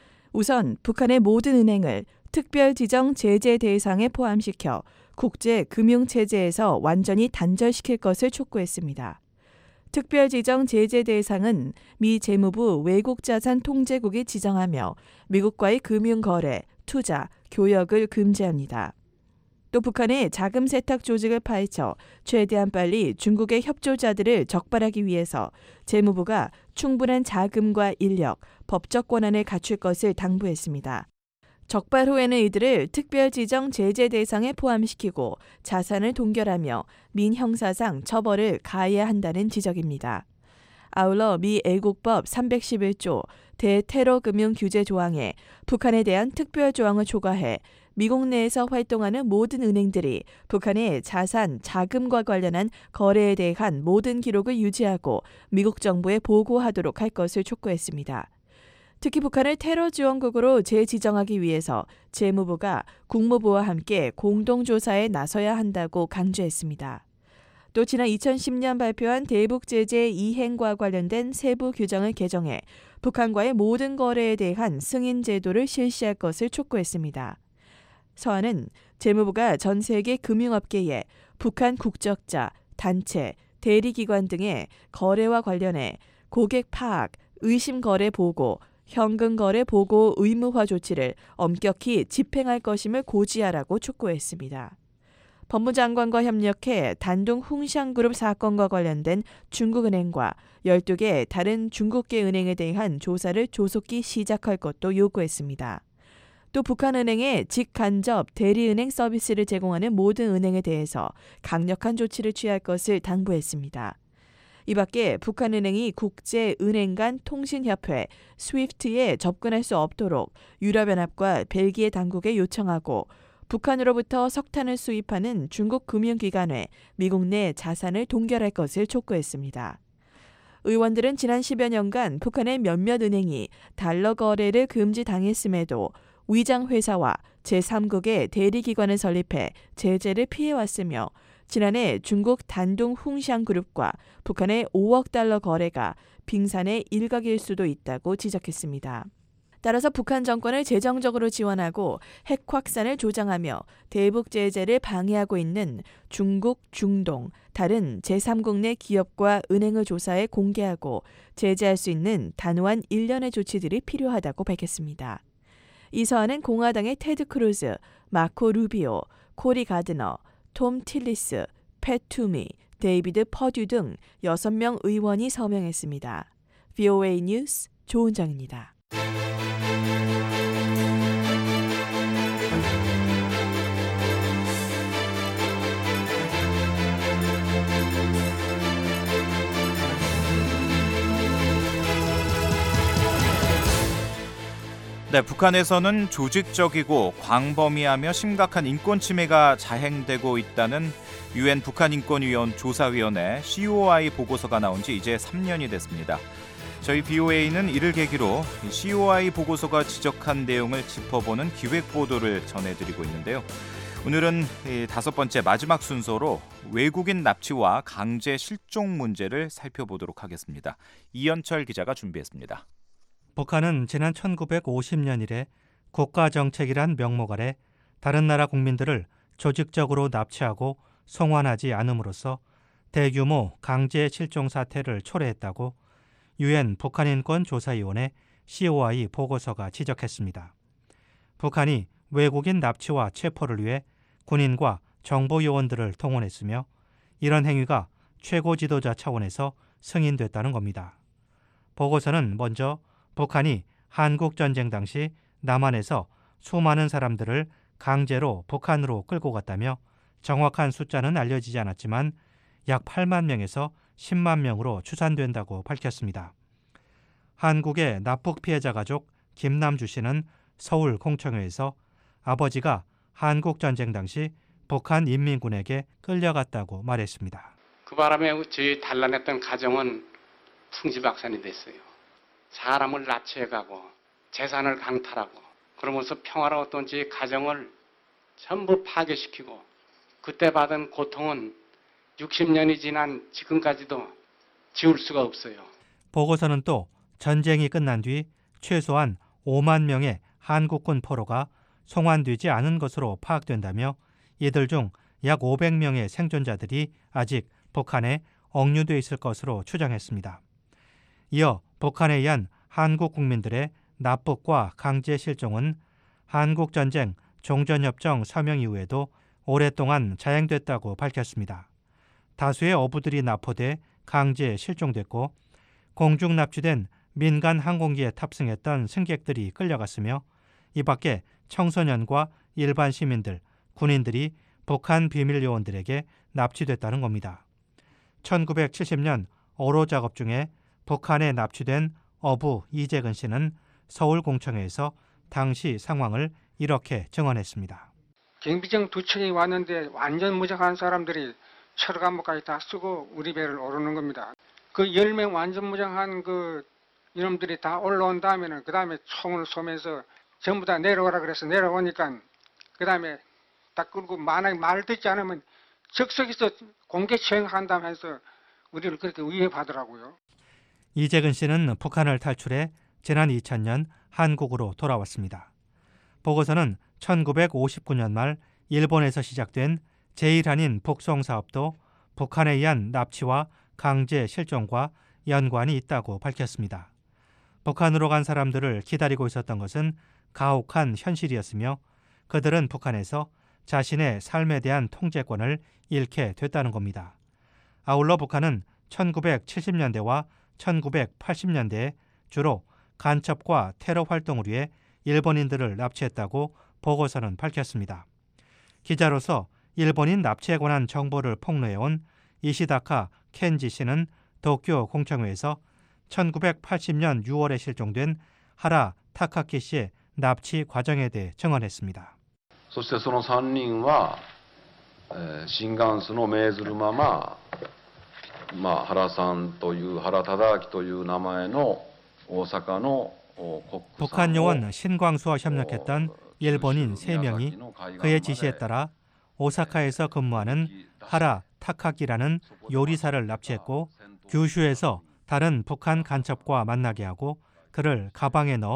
우선 북한의 모든 은행을 특별 지정 제재 대상에 포함시켜 국제 금융체제에서 완전히 단절시킬 것을 촉구했습니다. 특별 지정 제재 대상은 미 재무부 외국자산 통제국이 지정하며 미국과의 금융거래, 투자, 교역을 금지합니다. 또 북한의 자금 세탁 조직을 파헤쳐 최대한 빨리 중국의 협조자들을 적발하기 위해서 재무부가 충분한 자금과 인력, 법적 권한을 갖출 것을 당부했습니다. 적발 후에는 이들을 특별 지정 제재 대상에 포함시키고 자산을 동결하며 민형사상 처벌을 가해야 한다는 지적입니다. 아울러 미 애국법 311조 대테러 금융 규제 조항에 북한에 대한 특별 조항을 초과해 미국 내에서 활동하는 모든 은행들이 북한의 자산, 자금과 관련한 거래에 대한 모든 기록을 유지하고 미국 정부에 보고하도록 할 것을 촉구했습니다. 특히 북한을 테러 지원국으로 재지정하기 위해서 재무부가 국무부와 함께 공동조사에 나서야 한다고 강조했습니다. 또 지난 2010년 발표한 대북 제재 이행과 관련된 세부 규정을 개정해 북한과의 모든 거래에 대한 승인 제도를 실시할 것을 촉구했습니다. 서한은 재무부가 전 세계 금융업계에 북한 국적자, 단체, 대리기관 등의 거래와 관련해 고객 파악, 의심 거래 보고, 현금 거래 보고 의무화 조치를 엄격히 집행할 것임을 고지하라고 촉구했습니다. 법무장관과 협력해 단둥 훈샹그룹 사건과 관련된 중국은행과 12개 다른 중국계 은행에 대한 조사를 조속히 시작할 것도 요구했습니다. 또 북한은행에 직간접 대리은행 서비스를 제공하는 모든 은행에 대해서 강력한 조치를 취할 것을 당부했습니다. 이 밖에 북한은행이 국제은행 간 통신협회 스위프트에 접근할 수 없도록 유럽연합과 벨기에 당국에 요청하고 북한으로부터 석탄을 수입하는 중국 금융기관에 미국 내 자산을 동결할 것을 촉구했습니다. 의원들은 지난 10여 년간 북한의 몇몇 은행이 달러 거래를 금지당했음에도 위장회사와 제3국의 대리기관을 설립해 제재를 피해왔으며 지난해 중국 단둥 훈샹그룹과 북한의 5억 달러 거래가 빙산의 일각일 수도 있다고 지적했습니다. 따라서 북한 정권을 재정적으로 지원하고 핵 확산을 조장하며 대북 제재를 방해하고 있는 중국, 중동, 다른 제3국 내 기업과 은행을 조사해 공개하고 제재할 수 있는 단호한 일련의 조치들이 필요하다고 밝혔습니다. 이 서한은 공화당의 테드 크루즈, 마코 루비오, 코리 가드너, 톰 틸리스, 팻 투미, 데이비드 퍼듀 등 6명 의원이 서명했습니다. VOA 뉴스 조은정입니다. 네, 북한에서는 조직적이고 광범위하며 심각한 인권 침해가 자행되고 있다는 UN 북한인권위원 조사위원회 COI 보고서가 나온 지 이제 3년이 됐습니다. 저희 BOA는 이를 계기로 COI 보고서가 지적한 내용을 짚어보는 기획 보도를 전해드리고 있는데요. 오늘은 5번째 마지막 순서로 외국인 납치와 강제 실종 문제를 살펴보도록 하겠습니다. 이현철 기자가 준비했습니다. 북한은 지난 1950년 이래 국가정책이란 명목 아래 다른 나라 국민들을 조직적으로 납치하고 송환하지 않음으로써 대규모 강제 실종 사태를 초래했다고 UN 북한인권조사위원회 COI 보고서가 지적했습니다. 북한이 외국인 납치와 체포를 위해 군인과 정보요원들을 동원했으며 이런 행위가 최고 지도자 차원에서 승인됐다는 겁니다. 보고서는 먼저 북한이 한국전쟁 당시 남한에서 수많은 사람들을 강제로 북한으로 끌고 갔다며 정확한 숫자는 알려지지 않았지만 약 8만 명에서 10만 명으로 추산된다고 밝혔습니다. 한국의 납북 피해자 가족 김남주 씨는 서울 공청회에서 아버지가 한국전쟁 당시 북한 인민군에게 끌려갔다고 말했습니다. 그 바람에 저희 단란했던 가정은 풍지박산이 됐어요. 사람을 납치해가고 재산을 강탈하고 그러면서 평화로웠던 저희 가정을 전부 파괴시키고 그때 받은 고통은 60년이 지난 지금까지도 지울 수가 없어요. 보고서는 또 전쟁이 끝난 뒤 최소한 5만 명의 한국군 포로가 송환되지 않은 것으로 파악된다며 이들 중 약 500명의 생존자들이 아직 북한에 억류돼 있을 것으로 추정했습니다. 이어 북한에 의한 한국 국민들의 납북과 강제 실종은 한국전쟁 종전협정 서명 이후에도 오랫동안 자행됐다고 밝혔습니다. 다수의 어부들이 납포돼 강제 실종됐고 공중 납치된 민간 항공기에 탑승했던 승객들이 끌려갔으며 이 밖에 청소년과 일반 시민들, 군인들이 북한 비밀 요원들에게 납치됐다는 겁니다. 1970년 어로 작업 중에 북한에 납치된 어부 이재근 씨는 서울공청회에서 당시 상황을 이렇게 증언했습니다. 경비정 2척이 왔는데 완전 무장한 사람들이 철 감옥까지 다 쓰고 우리 배를 오르는 겁니다. 그 10명 완전 무장한 그 이놈들이 다 올라온 다음에는 그 다음에 총을 쏘면서 전부 다 내려오라 그래서 내려오니까 그 다음에 딱 끌고 만약에 말 듣지 않으면 즉석에서 공개 처형한다면서 우리를 그렇게 위협하더라고요. 이재근 씨는 북한을 탈출해 지난 2000년 한국으로 돌아왔습니다. 보고서는 1959년 말 일본에서 시작된 제1한인 북송 사업도 북한에 의한 납치와 강제 실종과 연관이 있다고 밝혔습니다. 북한으로 간 사람들을 기다리고 있었던 것은 가혹한 현실이었으며 그들은 북한에서 자신의 삶에 대한 통제권을 잃게 됐다는 겁니다. 아울러 북한은 1970년대와 1980년대에 주로 간첩과 테러 활동을 위해 일본인들을 납치했다고 보고서는 밝혔습니다. 기자로서 일본인 납치에 관한 정보를 폭로해온 이시다카 켄지 씨는 도쿄 공청회에서 1980년 6월에 실종된 하라 타카키 씨의 납치 과정에 대해 증언했습니다. そしてその3人は新元数の命ずるまま原さんという原忠明という名前の大阪の 북한 요원 신광수와 협력했던 일본인 3명이 그의 지시에 따라 오사카에서 근무하는 하라 타카키라는 요리사를 납치했고 규슈에서 다른 북한 간첩과 만나게 하고 그를 가방에 넣어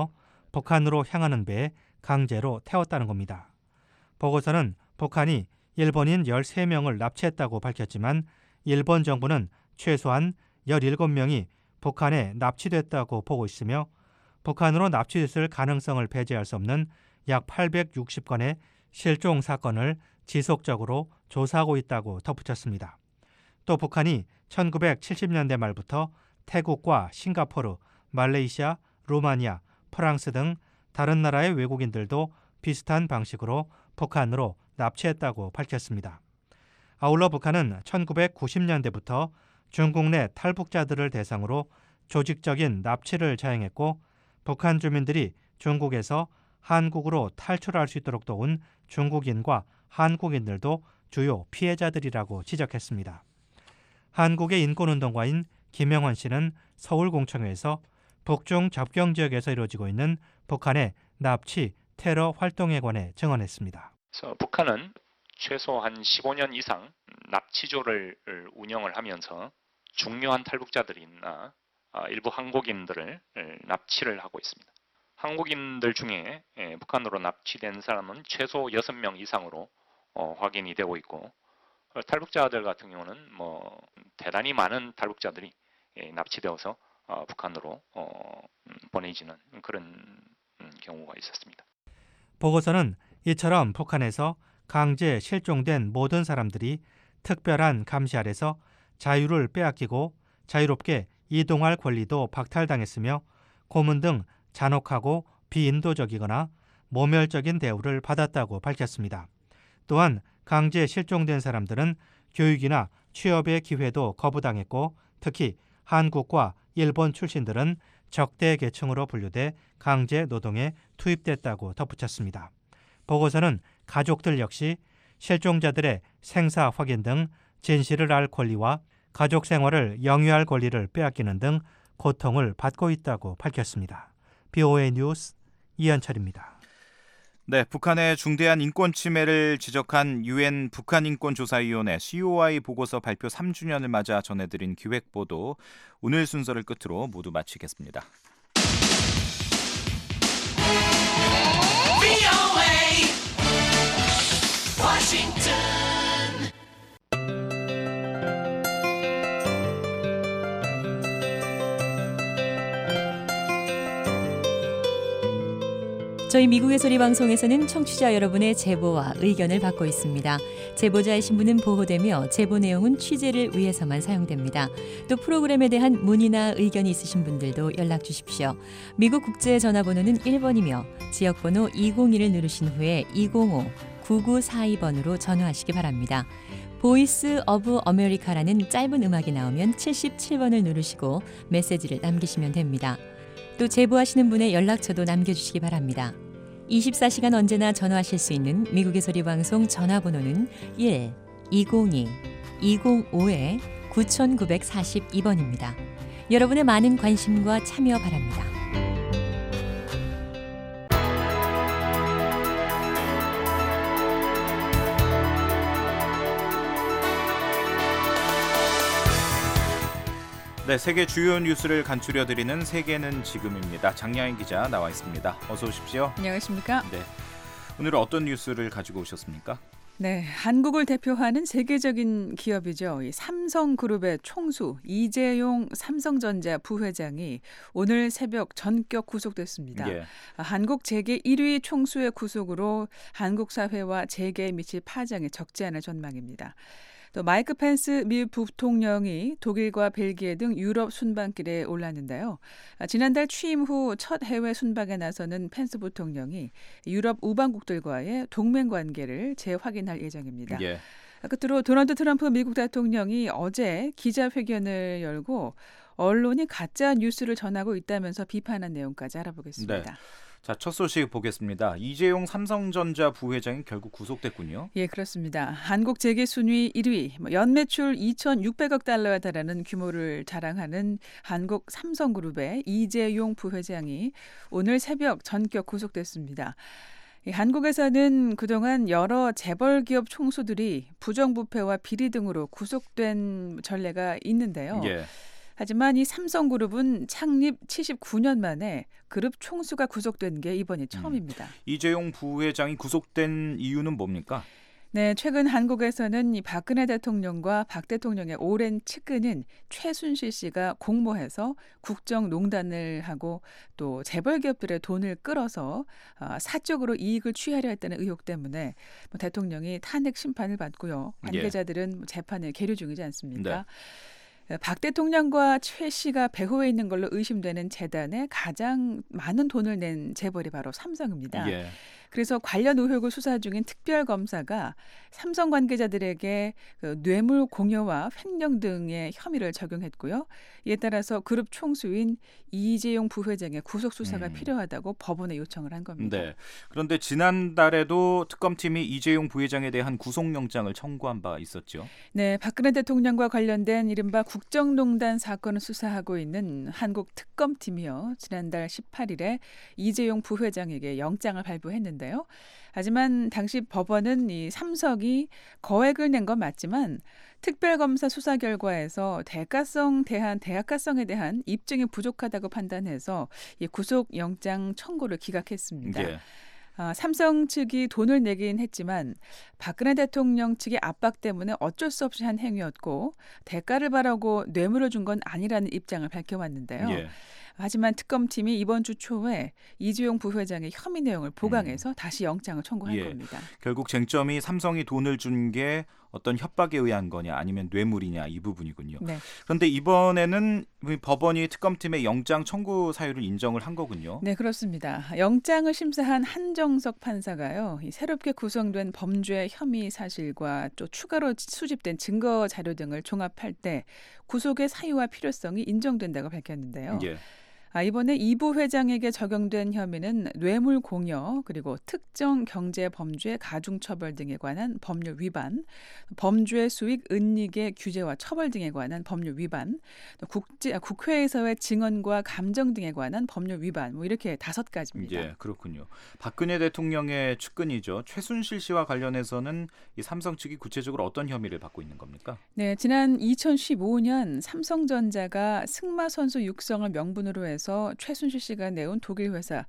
북한으로 향하는 배에 강제로 태웠다는 겁니다. 보고서는 북한이 일본인 13명을 납치했다고 밝혔지만 일본 정부는 최소한 17명이 북한에 납치됐다고 보고 있으며 북한으로 납치됐을 가능성을 배제할 수 없는 약 860건의 실종 사건을 지속적으로 조사하고 있다고 덧붙였습니다. 또 북한이 1970년대 말부터 태국과 싱가포르, 말레이시아, 루마니아, 프랑스 등 다른 나라의 외국인들도 비슷한 방식으로 북한으로 납치했다고 밝혔습니다. 아울러 북한은 1990년대부터 중국 내 탈북자들을 대상으로 조직적인 납치를 자행했고 북한 주민들이 중국에서 한국으로 탈출할 수 있도록 도운 중국인과 한국인들도 주요 피해자들이라고 지적했습니다. 한국의 인권운동가인 김영헌 씨는 서울공청회에서 북중 접경 지역에서 이루어지고 있는 북한의 납치, 테러 활동에 관해 증언했습니다. 북한은 최소 한 15년 이상 납치조를 운영을 하면서 중요한 탈북자들이나 일부 한국인들을 납치를 하고 있습니다. 한국인들 중에 북한으로 납치된 사람은 최소 6명 이상으로 확인이 되고 있고 탈북자들 같은 경우는 대단히 많은 탈북자들이 납치되어서 북한으로 보내지는 그런 경우가 있었습니다. 보고서는 이처럼 북한에서 강제 실종된 모든 사람들이 특별한 감시 아래서 자유를 빼앗기고 자유롭게 이동할 권리도 박탈당했으며 고문 등 잔혹하고 비인도적이거나 모멸적인 대우를 받았다고 밝혔습니다. 또한 강제 실종된 사람들은 교육이나 취업의 기회도 거부당했고 특히 한국과 일본 출신들은 적대 계층으로 분류돼 강제 노동에 투입됐다고 덧붙였습니다. 보고서는 가족들 역시 실종자들의 생사 확인 등 진실을 알 권리와 가족 생활을 영위할 권리를 빼앗기는 등 고통을 받고 있다고 밝혔습니다. BOA 뉴스 이현철입니다. 네, 북한의 중대한 인권 침해를 지적한 UN 북한인권조사위원회 COI 보고서 발표 3주년을 맞아 전해드린 기획보도 오늘 순서를 끝으로 모두 마치겠습니다. 저희 미국의 소리 방송에서는 청취자 여러분의 제보와 의견을 받고 있습니다. 제보자의 신분은 보호되며 제보 내용은 취재를 위해서만 사용됩니다. 또 프로그램에 대한 문의나 의견이 있으신 분들도 연락 주십시오. 미국 국제 전화번호는 1번이며 지역번호 202를 누르신 후에 205-9942번으로 전화하시기 바랍니다. 보이스 오브 아메리카라는 짧은 음악이 나오면 77번을 누르시고 메시지를 남기시면 됩니다. 또 제보하시는 분의 연락처도 남겨주시기 바랍니다. 24시간 언제나 전화하실 수 있는 미국의 소리방송 전화번호는 1-202-205-9942번입니다. 여러분의 많은 관심과 참여 바랍니다. 네, 세계 주요 뉴스를 간추려드리는 세계는 지금입니다. 장량희 기자 나와 있습니다. 어서 오십시오. 안녕하십니까? 네, 오늘은 어떤 뉴스를 가지고 오셨습니까? 네, 한국을 대표하는 세계적인 기업이죠. 이 삼성그룹의 총수 이재용 삼성전자 부회장이 오늘 새벽 전격 구속됐습니다. 예. 한국 재계 1위 총수의 구속으로 한국 사회와 재계에 미칠 파장이 적지 않을 전망입니다. 또 마이크 펜스 미 부통령이 독일과 벨기에 등 유럽 순방길에 올랐는데요. 지난달 취임 후 첫 해외 순방에 나서는 펜스 부통령이 유럽 우방국들과의 동맹 관계를 재확인할 예정입니다. 예. 끝으로 도널드 트럼프 미국 대통령이 어제 기자회견을 열고 언론이 가짜 뉴스를 전하고 있다면서 비판한 내용까지 알아보겠습니다. 네. 자, 첫 소식 보겠습니다. 이재용 삼성전자 부회장이 결국 구속됐군요. 예, 그렇습니다. 한국 재계 순위 1위, 연매출 2,600억 달러에 달하는 규모를 자랑하는 한국 삼성그룹의 이재용 부회장이 오늘 새벽 전격 구속됐습니다. 한국에서는 그동안 여러 재벌 기업 총수들이 부정부패와 비리 등으로 구속된 전례가 있는데요. 예. 하지만 이 삼성그룹은 창립 79년 만에 그룹 총수가 구속된 게 이번이 처음입니다. 이재용 부회장이 구속된 이유는 뭡니까? 네, 최근 한국에서는 이 박근혜 대통령과 박 대통령의 오랜 측근인 최순실 씨가 공모해서 국정농단을 하고 또 재벌 기업들의 돈을 끌어서 사적으로 이익을 취하려 했다는 의혹 때문에 대통령이 탄핵 심판을 받고요. 관계자들은 재판에 계류 중이지 않습니까? 네. 박 대통령과 최 씨가 배후에 있는 걸로 의심되는 재단에 가장 많은 돈을 낸 재벌이 바로 삼성입니다. 예. 그래서 관련 의혹을 수사 중인 특별검사가 삼성 관계자들에게 뇌물 공여와 횡령 등의 혐의를 적용했고요. 이에 따라서 그룹 총수인 이재용 부회장의 구속 수사가 필요하다고 법원에 요청을 한 겁니다. 네. 그런데 지난달에도 특검팀이 이재용 부회장에 대한 구속영장을 청구한 바 있었죠. 네, 박근혜 대통령과 관련된 이른바 국정농단 사건을 수사하고 있는 한국 특검팀이요. 지난달 18일에 이재용 부회장에게 영장을 발부했는데 하지만 당시 법원은 이 삼성이 거액을 낸 건 맞지만 특별검사 수사 결과에서 대가성에 대한 입증이 부족하다고 판단해서 이 구속영장 청구를 기각했습니다. 예. 삼성 측이 돈을 내긴 했지만 박근혜 대통령 측의 압박 때문에 어쩔 수 없이 한 행위였고 대가를 바라고 뇌물을 준 건 아니라는 입장을 밝혀왔는데요. 예. 하지만 특검팀이 이번 주 초에 이재용 부회장의 혐의 내용을 보강해서 다시 영장을 청구한 겁니다. 결국 쟁점이 삼성이 돈을 준 게 어떤 협박에 의한 거냐 아니면 뇌물이냐 이 부분이군요. 네. 그런데 이번에는 법원이 특검팀의 영장 청구 사유를 인정을 한 거군요. 네, 그렇습니다. 영장을 심사한 한정석 판사가요. 이 새롭게 구성된 범죄 혐의 사실과 또 추가로 수집된 증거 자료 등을 종합할 때 구속의 사유와 필요성이 인정된다고 밝혔는데요. 예. 이번에 이 부회장에게 적용된 혐의는 뇌물 공여 그리고 특정 경제 범죄 가중처벌 등에 관한 법률 위반, 범죄 수익 은닉의 규제와 처벌 등에 관한 법률 위반, 국회에서의 증언과 감정 등에 관한 법률 위반 이렇게 5가지입니다. 예, 그렇군요. 박근혜 대통령의 측근이죠. 최순실 씨와 관련해서는 이 삼성 측이 구체적으로 어떤 혐의를 받고 있는 겁니까? 네, 지난 2015년 삼성전자가 승마 선수 육성을 명분으로 해서 최순실 씨가 내온 독일 회사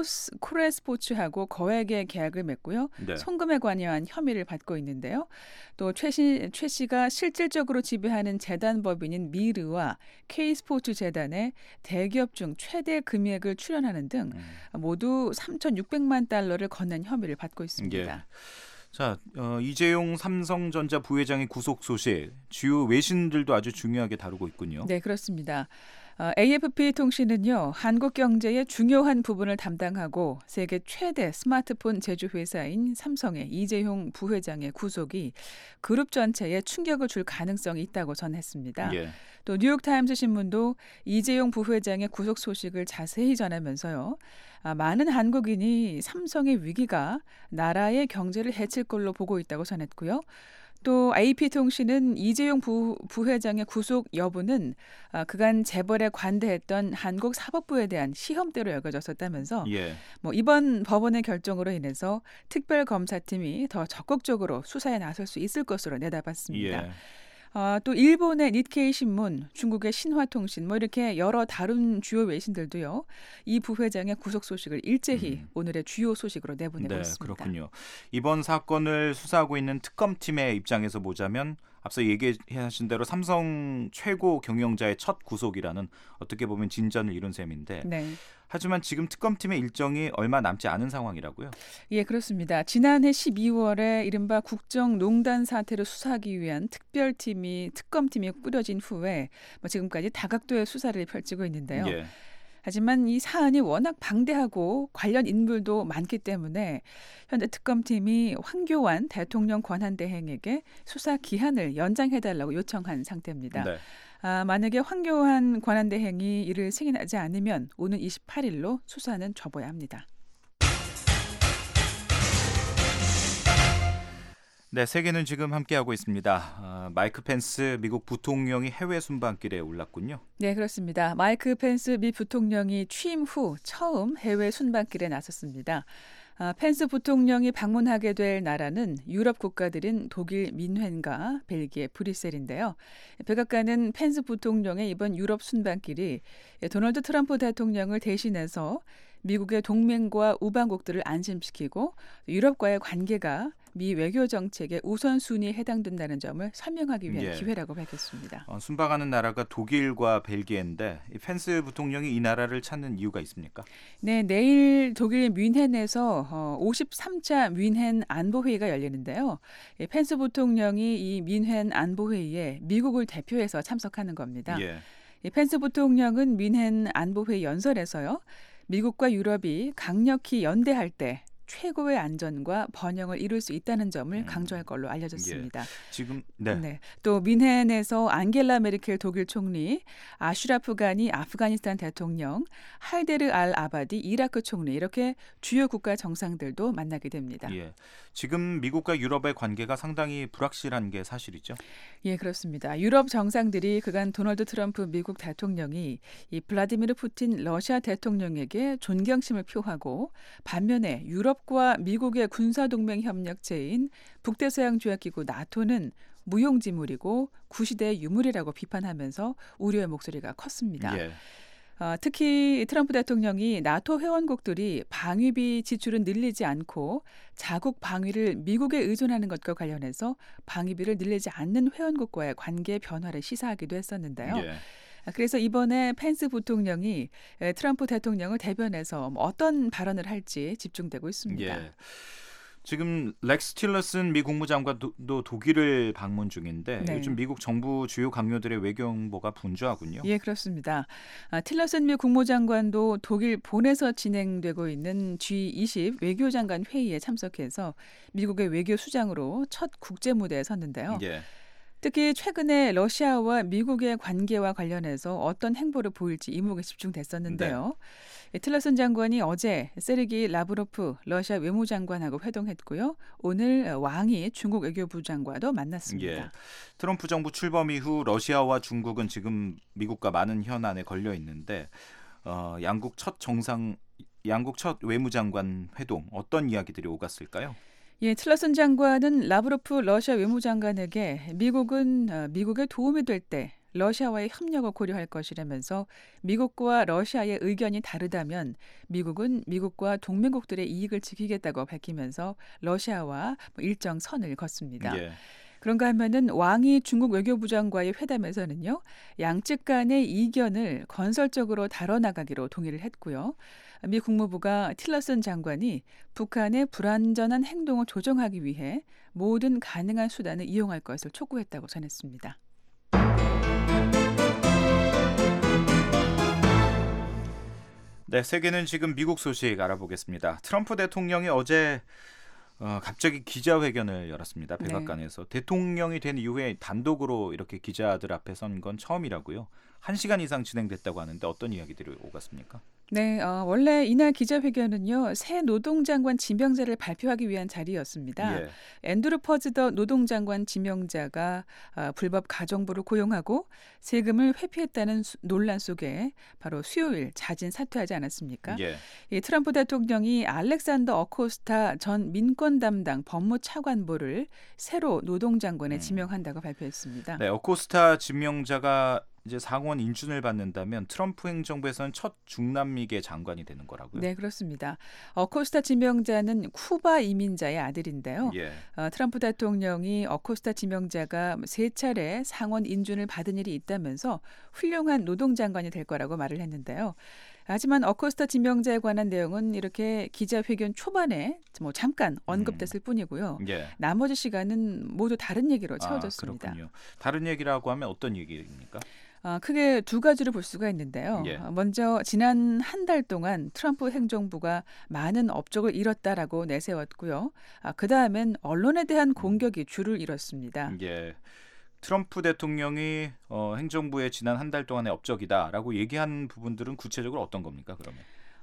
코레스포츠하고 거액의 계약을 맺고요. 네. 송금에 관여한 혐의를 받고 있는데요. 또 최 씨가 실질적으로 지배하는 재단 법인인 미르와 K스포츠 재단에 대기업 중 최대 금액을 출연하는 등 모두 3,600만 달러를 건넨 혐의를 받고 있습니다. 예. 자, 이재용 삼성전자 부회장의 구속 소식, 주요 외신들도 아주 중요하게 다루고 있군요. 네, 그렇습니다. AFP 통신은요, 한국 경제의 중요한 부분을 담당하고 세계 최대 스마트폰 제조회사인 삼성의 이재용 부회장의 구속이 그룹 전체에 충격을 줄 가능성이 있다고 전했습니다. 예. 또 뉴욕타임스 신문도 이재용 부회장의 구속 소식을 자세히 전하면서요, 많은 한국인이 삼성의 위기가 나라의 경제를 해칠 걸로 보고 있다고 전했고요. 또 AP통신은 이재용 부회장의 구속 여부는 그간 재벌에 관대했던 한국 사법부에 대한 시험대로 여겨졌었다면서 이번 법원의 결정으로 인해서 특별검사팀이 더 적극적으로 수사에 나설 수 있을 것으로 내다봤습니다. 예. 또 일본의 니케이 신문, 중국의 신화통신 이렇게 여러 다른 주요 외신들도요. 이 부회장의 구속 소식을 일제히 오늘의 주요 소식으로 내보내고 네, 있습니다. 그렇군요. 이번 사건을 수사하고 있는 특검팀의 입장에서 보자면 앞서 얘기하신 대로 삼성 최고 경영자의 첫 구속이라는 어떻게 보면 진전을 이룬 셈인데 네. 하지만 지금 특검팀의 일정이 얼마 남지 않은 상황이라고요? 예, 그렇습니다. 지난해 12월에 이른바 국정농단 사태를 수사하기 위한 특검팀이 꾸려진 후에 지금까지 다각도의 수사를 펼치고 있는데요. 예. 하지만 이 사안이 워낙 방대하고 관련 인물도 많기 때문에 현재 특검팀이 황교안 대통령 권한대행에게 수사 기한을 연장해달라고 요청한 상태입니다. 네. 만약에 황교안 권한대행이 이를 승인하지 않으면 오는 28일로 수사는 접어야 합니다. 네, 세계는 지금 함께하고 있습니다. 마이크 펜스 미국 부통령이 해외 순방길에 올랐군요. 네, 그렇습니다. 마이크 펜스 미 부통령이 취임 후 처음 해외 순방길에 나섰습니다. 펜스 부통령이 방문하게 될 나라는 유럽 국가들인 독일 뮌헨과 벨기에 브뤼셀인데요. 백악관은 펜스 부통령의 이번 유럽 순방길이 도널드 트럼프 대통령을 대신해서 미국의 동맹과 우방국들을 안심시키고 유럽과의 관계가 미 외교 정책의 우선순위에 해당된다는 점을 설명하기 위한 기회라고 밝혔습니다. 순방하는 나라가 독일과 벨기에인데 펜스 부통령이 이 나라를 찾는 이유가 있습니까? 네, 내일 독일 뮌헨에서 53차 뮌헨 안보회의가 열리는데요. 펜스 부통령이 이 뮌헨 안보회의에 미국을 대표해서 참석하는 겁니다. 펜스 부통령은 뮌헨 안보회의 연설에서요. 미국과 유럽이 강력히 연대할 때 최고의 안전과 번영을 이룰 수 있다는 점을 강조할 걸로 알려졌습니다. 지금 또 뮌헨에서 안겔라 메르켈 독일 총리, 아슈라프 가니 아프가니스탄 대통령, 하이데르 알 아바디 이라크 총리 이렇게 주요 국가 정상들도 만나게 됩니다. 지금 미국과 유럽의 관계가 상당히 불확실한 게 사실이죠? 예, 그렇습니다. 유럽 정상들이 그간 도널드 트럼프 미국 대통령이 이 블라디미르 푸틴 러시아 대통령에게 존경심을 표하고 반면에 유럽과 미국의 군사동맹 협력체인 북대서양조약기구 나토는 무용지물이고 구시대의 유물이라고 비판하면서 우려의 목소리가 컸습니다. 특히 트럼프 대통령이 나토 회원국들이 방위비 지출은 늘리지 않고 자국 방위를 미국에 의존하는 것과 관련해서 방위비를 늘리지 않는 회원국과의 관계 변화를 시사하기도 했었는데요. 그래서 이번에 펜스 부통령이 트럼프 대통령을 대변해서 어떤 발언을 할지 집중되고 있습니다. 지금 렉스 틸러슨 미 국무장관도 독일을 방문 중인데 요즘 미국 정부 주요 강요들의 외교 홍보가 분주하군요. 예, 그렇습니다. 틸러슨 미 국무장관도 독일 본에서 진행되고 있는 G20 외교장관 회의에 참석해서 미국의 외교 수장으로 첫 국제 무대에 섰는데요. 특히 최근에 러시아와 미국의 관계와 관련해서 어떤 행보를 보일지 이목에 집중됐었는데요. 틸러슨 장관이 어제 세르게이 라브로프 러시아 외무장관하고 회동했고요. 오늘 왕이 중국 외교부장과도 만났습니다. 트럼프 정부 출범 이후 러시아와 중국은 지금 미국과 많은 현안에 걸려 있는데 양국 첫 외무장관 회동 어떤 이야기들이 오갔을까요? 예, 틸러슨 장관은 라브로프 러시아 외무장관에게 미국은 미국에 도움이 될 때 러시아와의 협력을 고려할 것이라면서 미국과 러시아의 의견이 다르다면 미국은 미국과 동맹국들의 이익을 지키겠다고 밝히면서 러시아와 일정 선을 걷습니다. 그런가 하면은 왕이 중국 외교부장과의 회담에서는요. 양측 간의 이견을 건설적으로 다뤄나가기로 동의를 했고요. 미 국무부가 틸러슨 장관이 북한의 불완전한 행동을 조정하기 위해 모든 가능한 수단을 이용할 것을 촉구했다고 전했습니다. 네, 세계는 지금 미국 소식 알아보겠습니다. 트럼프 대통령이 어제 갑자기 기자회견을 열었습니다. 백악관에서. 대통령이 된 이후에 단독으로 이렇게 기자들 앞에 선 건 처음이라고요. 1시간 이상 진행됐다고 하는데 어떤 이야기들이 오갔습니까? 네, 원래 이날 기자회견은요. 새 노동장관 지명자를 발표하기 위한 자리였습니다. 앤드루 퍼즈더 노동장관 지명자가 불법 가정부를 고용하고 세금을 회피했다는 논란 속에 바로 수요일 자진 사퇴하지 않았습니까? 이 트럼프 대통령이 알렉산더 어코스타 전 민권 담당 법무차관보를 새로 노동장관에 지명한다고 발표했습니다. 네, 어코스타 지명자가 이제 상원 인준을 받는다면 트럼프 행정부에서는 첫 중남미계 장관이 되는 거라고요? 네, 그렇습니다. 어코스타 지명자는 쿠바 이민자의 아들인데요. 트럼프 대통령이 어코스타 지명자가 3차례 상원 인준을 받은 일이 있다면서 훌륭한 노동장관이 될 거라고 말을 했는데요. 하지만 어코스타 지명자에 관한 내용은 이렇게 기자회견 초반에 잠깐 언급됐을 뿐이고요. 나머지 시간은 모두 다른 얘기로 채워졌습니다. 그렇군요. 다른 얘기라고 하면 어떤 얘기입니까? 크게 두 가지로 볼 수가 있는데요. 먼저 지난 한 달 동안 트럼프 행정부가 많은 업적을 이뤘다라고 내세웠고요. 그다음엔 언론에 대한 공격이 줄을 이뤘습니다. 트럼프 대통령이 행정부의 지난 한 달 동안의 업적이다라고 얘기한 부분들은 구체적으로 어떤 겁니까, 그러면?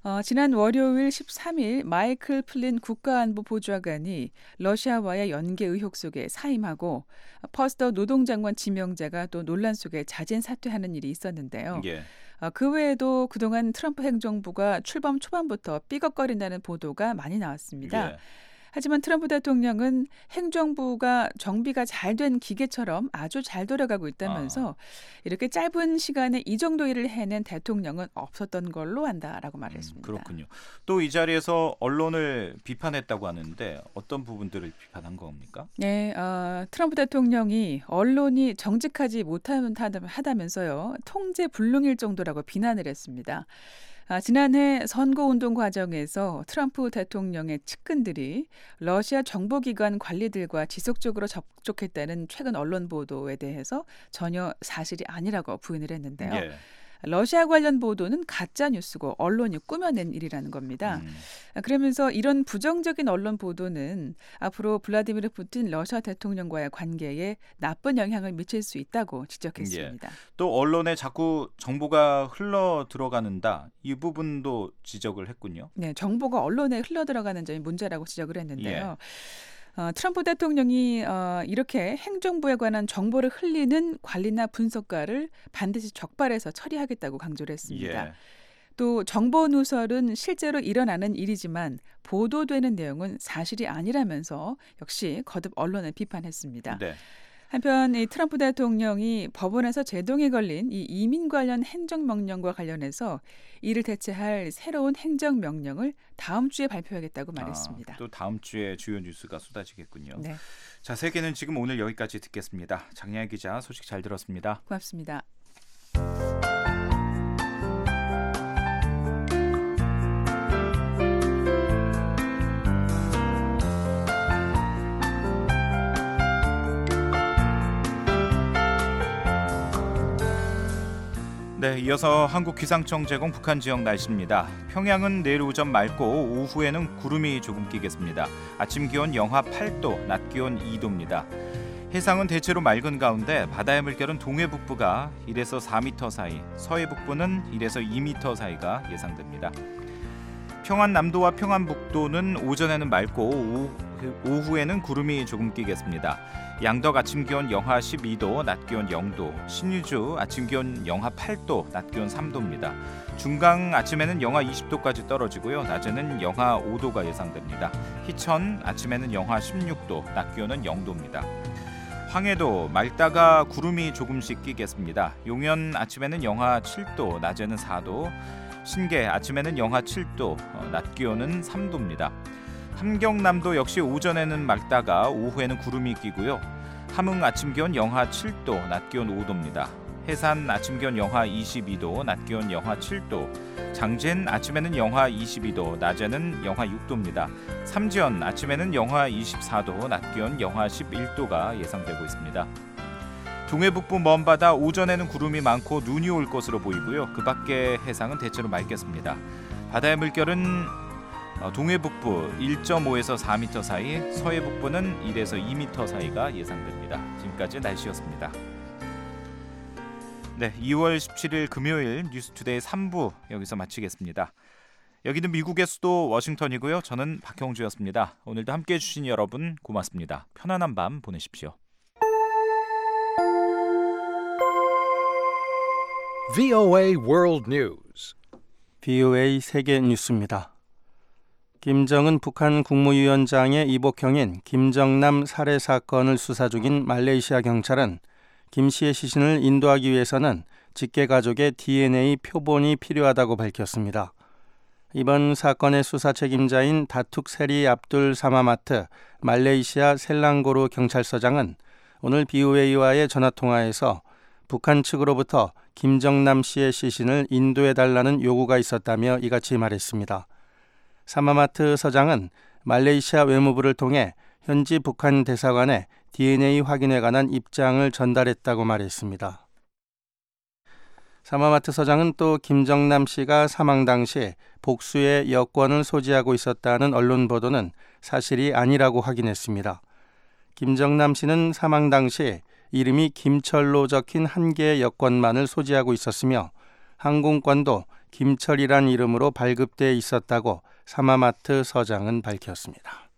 지난 월요일 13일 마이클 플린 국가안보보좌관이 러시아와의 연계 의혹 속에 사임하고 퍼스터 노동장관 지명자가 또 논란 속에 자진 사퇴하는 일이 있었는데요. 예. 그 외에도 그동안 트럼프 행정부가 출범 초반부터 삐걱거린다는 보도가 많이 나왔습니다. 예. 하지만 트럼프 대통령은 행정부가 정비가 잘 된 기계처럼 아주 잘 돌아가고 있다면서 이렇게 짧은 시간에 이 정도 일을 해낸 대통령은 없었던 걸로 안다라고 말했습니다. 그렇군요. 또 이 자리에서 언론을 비판했다고 하는데 어떤 부분들을 비판한 겁니까? 네, 트럼프 대통령이 언론이 정직하지 못하다면서요. 통제 불능일 정도라고 비난을 했습니다. 지난해 선거운동 과정에서 트럼프 대통령의 측근들이 러시아 정보기관 관리들과 지속적으로 접촉했다는 최근 언론 보도에 대해서 전혀 사실이 아니라고 부인을 했는데요. 예. 러시아 관련 보도는 가짜 뉴스고 언론이 꾸며낸 일이라는 겁니다. 그러면서 이런 부정적인 언론 보도는 앞으로 블라디미르 푸틴 러시아 대통령과의 관계에 나쁜 영향을 미칠 수 있다고 지적했습니다. 예. 또 언론에 자꾸 정보가 흘러 들어가는다. 이 부분도 지적을 했군요. 네, 정보가 언론에 흘러 들어가는 점이 문제라고 지적을 했는데요. 트럼프 대통령이 이렇게 행정부에 관한 정보를 흘리는 관리나 분석가를 반드시 적발해서 처리하겠다고 강조를 했습니다. 예. 또 정보 누설은 실제로 일어나는 일이지만 보도되는 내용은 사실이 아니라면서 역시 거듭 언론을 비판했습니다. 네. 한편 이 트럼프 대통령이 법원에서 제동에 걸린 이 이민 관련 행정명령과 관련해서 이를 대체할 새로운 행정명령을 다음 주에 발표하겠다고 말했습니다. 또 다음 주에 주요 뉴스가 쏟아지겠군요. 네. 자, 세계는 지금 오늘 여기까지 듣겠습니다. 장량희 기자 소식 잘 들었습니다. 고맙습니다. 네, 이어서 한국기상청 제공 북한 지역 날씨입니다. 평양은 내일 오전 맑고 오후에는 구름이 조금 끼겠습니다. 아침 기온 영하 8도, 낮 기온 2도입니다. 해상은 대체로 맑은 가운데 바다의 물결은 동해 북부가 1에서 4m 사이, 서해 북부는 1에서 2m 사이가 예상됩니다. 평안 남도와 평안 북도는 오전에는 맑고 오후에는 구름이 조금 끼겠습니다. 양덕 아침 기온 영하 12도, 낮 기온 0도, 신의주 아침 기온 영하 8도, 낮 기온 3도입니다. 중강 아침에는 영하 20도까지 떨어지고요. 낮에는 영하 5도가 예상됩니다. 희천 아침에는 영하 16도, 낮 기온은 0도입니다. 황해도 맑다가 구름이 조금씩 끼겠습니다. 용현 아침에는 영하 7도, 낮에는 4도, 신계 아침에는 영하 7도, 낮 기온은 3도입니다. 함경남도 역시 오전에는 맑다가 오후에는 구름이 끼고요. 함흥 아침 기온 영하 7도, 낮 기온 5도입니다. 해산 아침 기온 영하 22도, 낮 기온 영하 7도. 장진 아침에는 영하 22도, 낮에는 영하 6도입니다. 삼지연 아침에는 영하 24도, 낮 기온 영하 11도가 예상되고 있습니다. 동해 북부 먼바다 오전에는 구름이 많고 눈이 올 것으로 보이고요. 그 밖의 해상은 대체로 맑겠습니다. 바다의 물결은 동해 북부 1.5에서 4m 사이, 서해 북부는 1에서 2m 사이가 예상됩니다. 지금까지 날씨였습니다. 네, 2월 17일 금요일 뉴스투데이 3부 여기서 마치겠습니다. 여기는 미국의 수도 워싱턴이고요. 저는 박형주였습니다. 오늘도 함께해 주신 여러분 고맙습니다. 편안한 밤 보내십시오. VOA World News. VOA 세계 뉴스입니다. 김정은 북한 국무위원장의 이복형인 김정남 살해 사건을 수사 중인 말레이시아 경찰은 김 씨의 시신을 인도하기 위해서는 직계 가족의 DNA 표본이 필요하다고 밝혔습니다. 이번 사건의 수사 책임자인 다툭 세리 압둘 사마마트 말레이시아 셀랑고르 경찰서장은 오늘 BOA와의 전화통화에서 북한 측으로부터 김정남 씨의 시신을 인도해달라는 요구가 있었다며 이같이 말했습니다. 사마마트 서장은 말레이시아 외무부를 통해 현지 북한 대사관에 DNA 확인에 관한 입장을 전달했다고 말했습니다. 사마마트 서장은 또 김정남 씨가 사망 당시 복수의 여권을 소지하고 있었다는 언론 보도는 사실이 아니라고 확인했습니다. 김정남 씨는 사망 당시 이름이 김철로 적힌 한 개의 여권만을 소지하고 있었으며 항공권도 김철이란 이름으로 발급돼 있었다고 사마마트 서장은 밝혔습니다.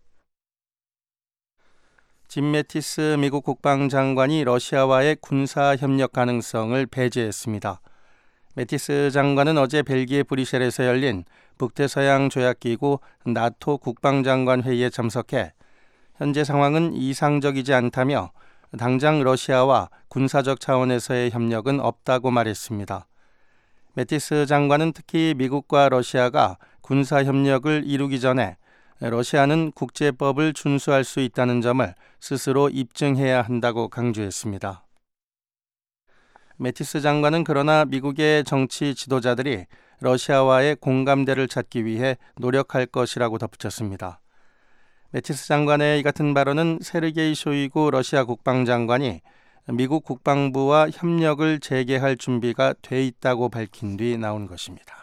짐 매티스 미국 국방장관이 러시아와의 군사협력 가능성을 배제했습니다. 매티스 장관은 어제 벨기에 브뤼셀에서 열린 북대서양 조약기구 나토 국방장관 회의에 참석해 현재 상황은 이상적이지 않다며 당장 러시아와 군사적 차원에서의 협력은 없다고 말했습니다. 매티스 장관은 특히 미국과 러시아가 군사협력을 이루기 전에 러시아는 국제법을 준수할 수 있다는 점을 스스로 입증해야 한다고 강조했습니다. 매티스 장관은 그러나 미국의 정치 지도자들이 러시아와의 공감대를 찾기 위해 노력할 것이라고 덧붙였습니다. 매티스 장관의 이 같은 발언은 세르게이 쇼이구 러시아 국방장관이 미국 국방부와 협력을 재개할 준비가 돼 있다고 밝힌 뒤 나온 것입니다.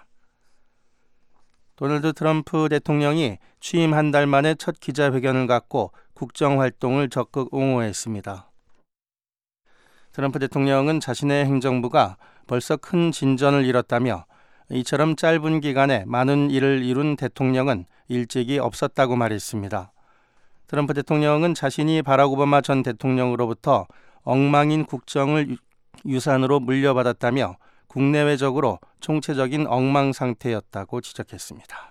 도널드 트럼프 대통령이 취임 한 달 만에 첫 기자회견을 갖고 국정활동을 적극 옹호했습니다. 트럼프 대통령은 자신의 행정부가 벌써 큰 진전을 이뤘다며 이처럼 짧은 기간에 많은 일을 이룬 대통령은 일찍이 없었다고 말했습니다. 트럼프 대통령은 자신이 바락 오바마 전 대통령으로부터 엉망인 국정을 유산으로 물려받았다며 국내외적으로 총체적인 엉망 상태였다고 지적했습니다.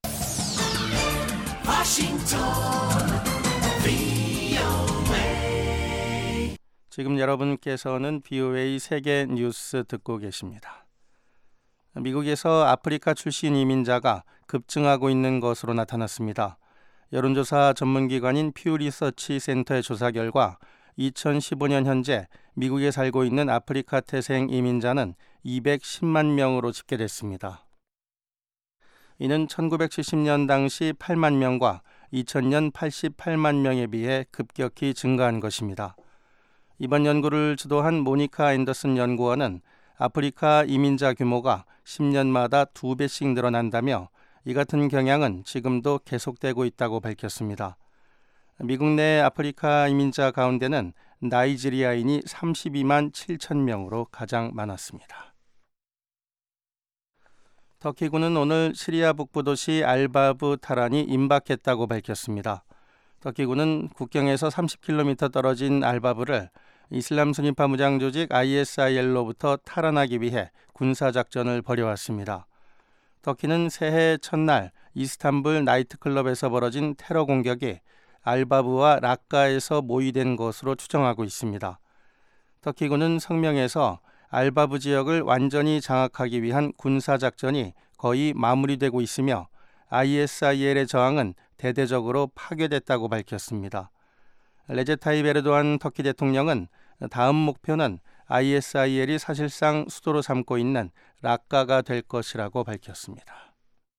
지금 여러분께서는 VOA 세계 뉴스 듣고 계십니다. 미국에서 아프리카 출신 이민자가 급증하고 있는 것으로 나타났습니다. 여론조사 전문기관인 퓨 리서치 센터의 조사 결과 2015년 현재 미국에 살고 있는 아프리카 태생 이민자는 210만 명으로 집계됐습니다. 이는 1970년 당시 8만 명과 2000년 88만 명에 비해 급격히 증가한 것입니다. 이번 연구를 주도한 모니카 앤더슨 연구원은 아프리카 이민자 규모가 10년마다 2배씩 늘어난다며 이 같은 경향은 지금도 계속되고 있다고 밝혔습니다. 미국 내 아프리카 이민자 가운데는 나이지리아인이 32만 7천 명으로 가장 많았습니다. 터키군은 오늘 시리아 북부 도시 알바브 타란이 임박했다고 밝혔습니다. 터키군은 국경에서 30km 떨어진 알바브를 이슬람 순위파 무장 조직 ISIL로부터 탈환하기 위해 군사작전을 벌여왔습니다. 터키는 새해 첫날 이스탄불 나이트클럽에서 벌어진 테러 공격이 알바브와 락카에서 모의된 것으로 추정하고 있습니다. 터키군은 성명에서 알바브 지역을 완전히 장악하기 위한 군사작전이 거의 마무리되고 있으며 ISIL의 저항은 대대적으로 파괴됐다고 밝혔습니다. 레제 타입 에르도안 터키 대통령은 다음 목표는 ISIL이 사실상 수도로 삼고 있는 락카가 될 것이라고 밝혔습니다.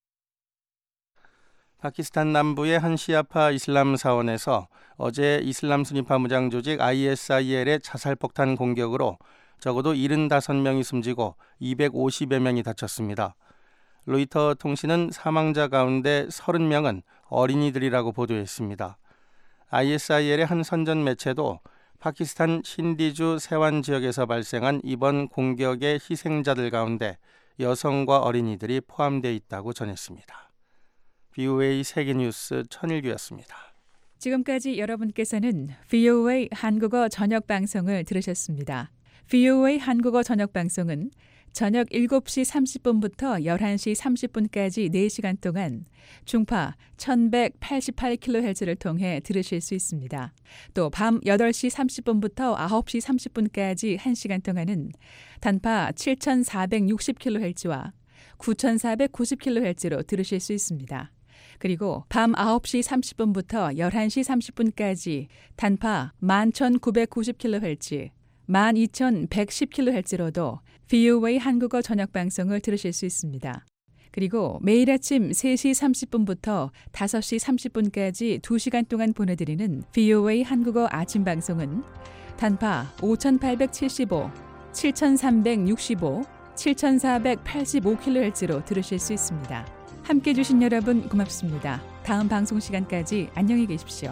파키스탄 남부의 한 시아파 이슬람 사원에서 어제 이슬람 순위파 무장 조직 ISIL의 자살폭탄 공격으로 적어도 75명이 숨지고 250여 명이 다쳤습니다. 로이터 통신은 사망자 가운데 30명은 어린이들이라고 보도했습니다. ISIL의 한 선전 매체도 파키스탄 신디주 세완 지역에서 발생한 이번 공격의 희생자들 가운데 여성과 어린이들이 포함되어 있다고 전했습니다. VOA 세계뉴스 천일규였습니다. 지금까지 여러분께서는 VOA 한국어 저녁 방송을 들으셨습니다. VOA 한국어 저녁 방송은 저녁 7시 30분부터 11시 30분까지 4시간 동안 중파 1188kHz를 통해 들으실 수 있습니다. 또 밤 8시 30분부터 9시 30분까지 1시간 동안은 단파 7460kHz와 9490kHz로 들으실 수 있습니다. 그리고 밤 9시 30분부터 11시 30분까지 단파 11990kHz, 12110kHz로도 VOA 한국어 저녁 방송을 들으실 수 있습니다. 그리고 매일 아침 3시 30분부터 5시 30분까지 2시간 동안 보내드리는 VOA 한국어 아침 방송은 단파 5875, 7365, 7485kHz로 들으실 수 있습니다. 함께해 주신 여러분 고맙습니다. 다음 방송 시간까지 안녕히 계십시오.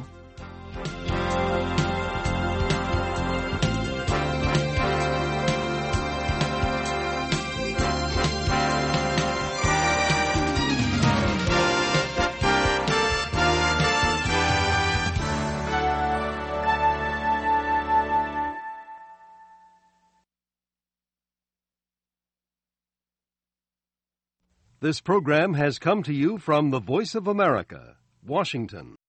This program has come to you from the Voice of America, Washington.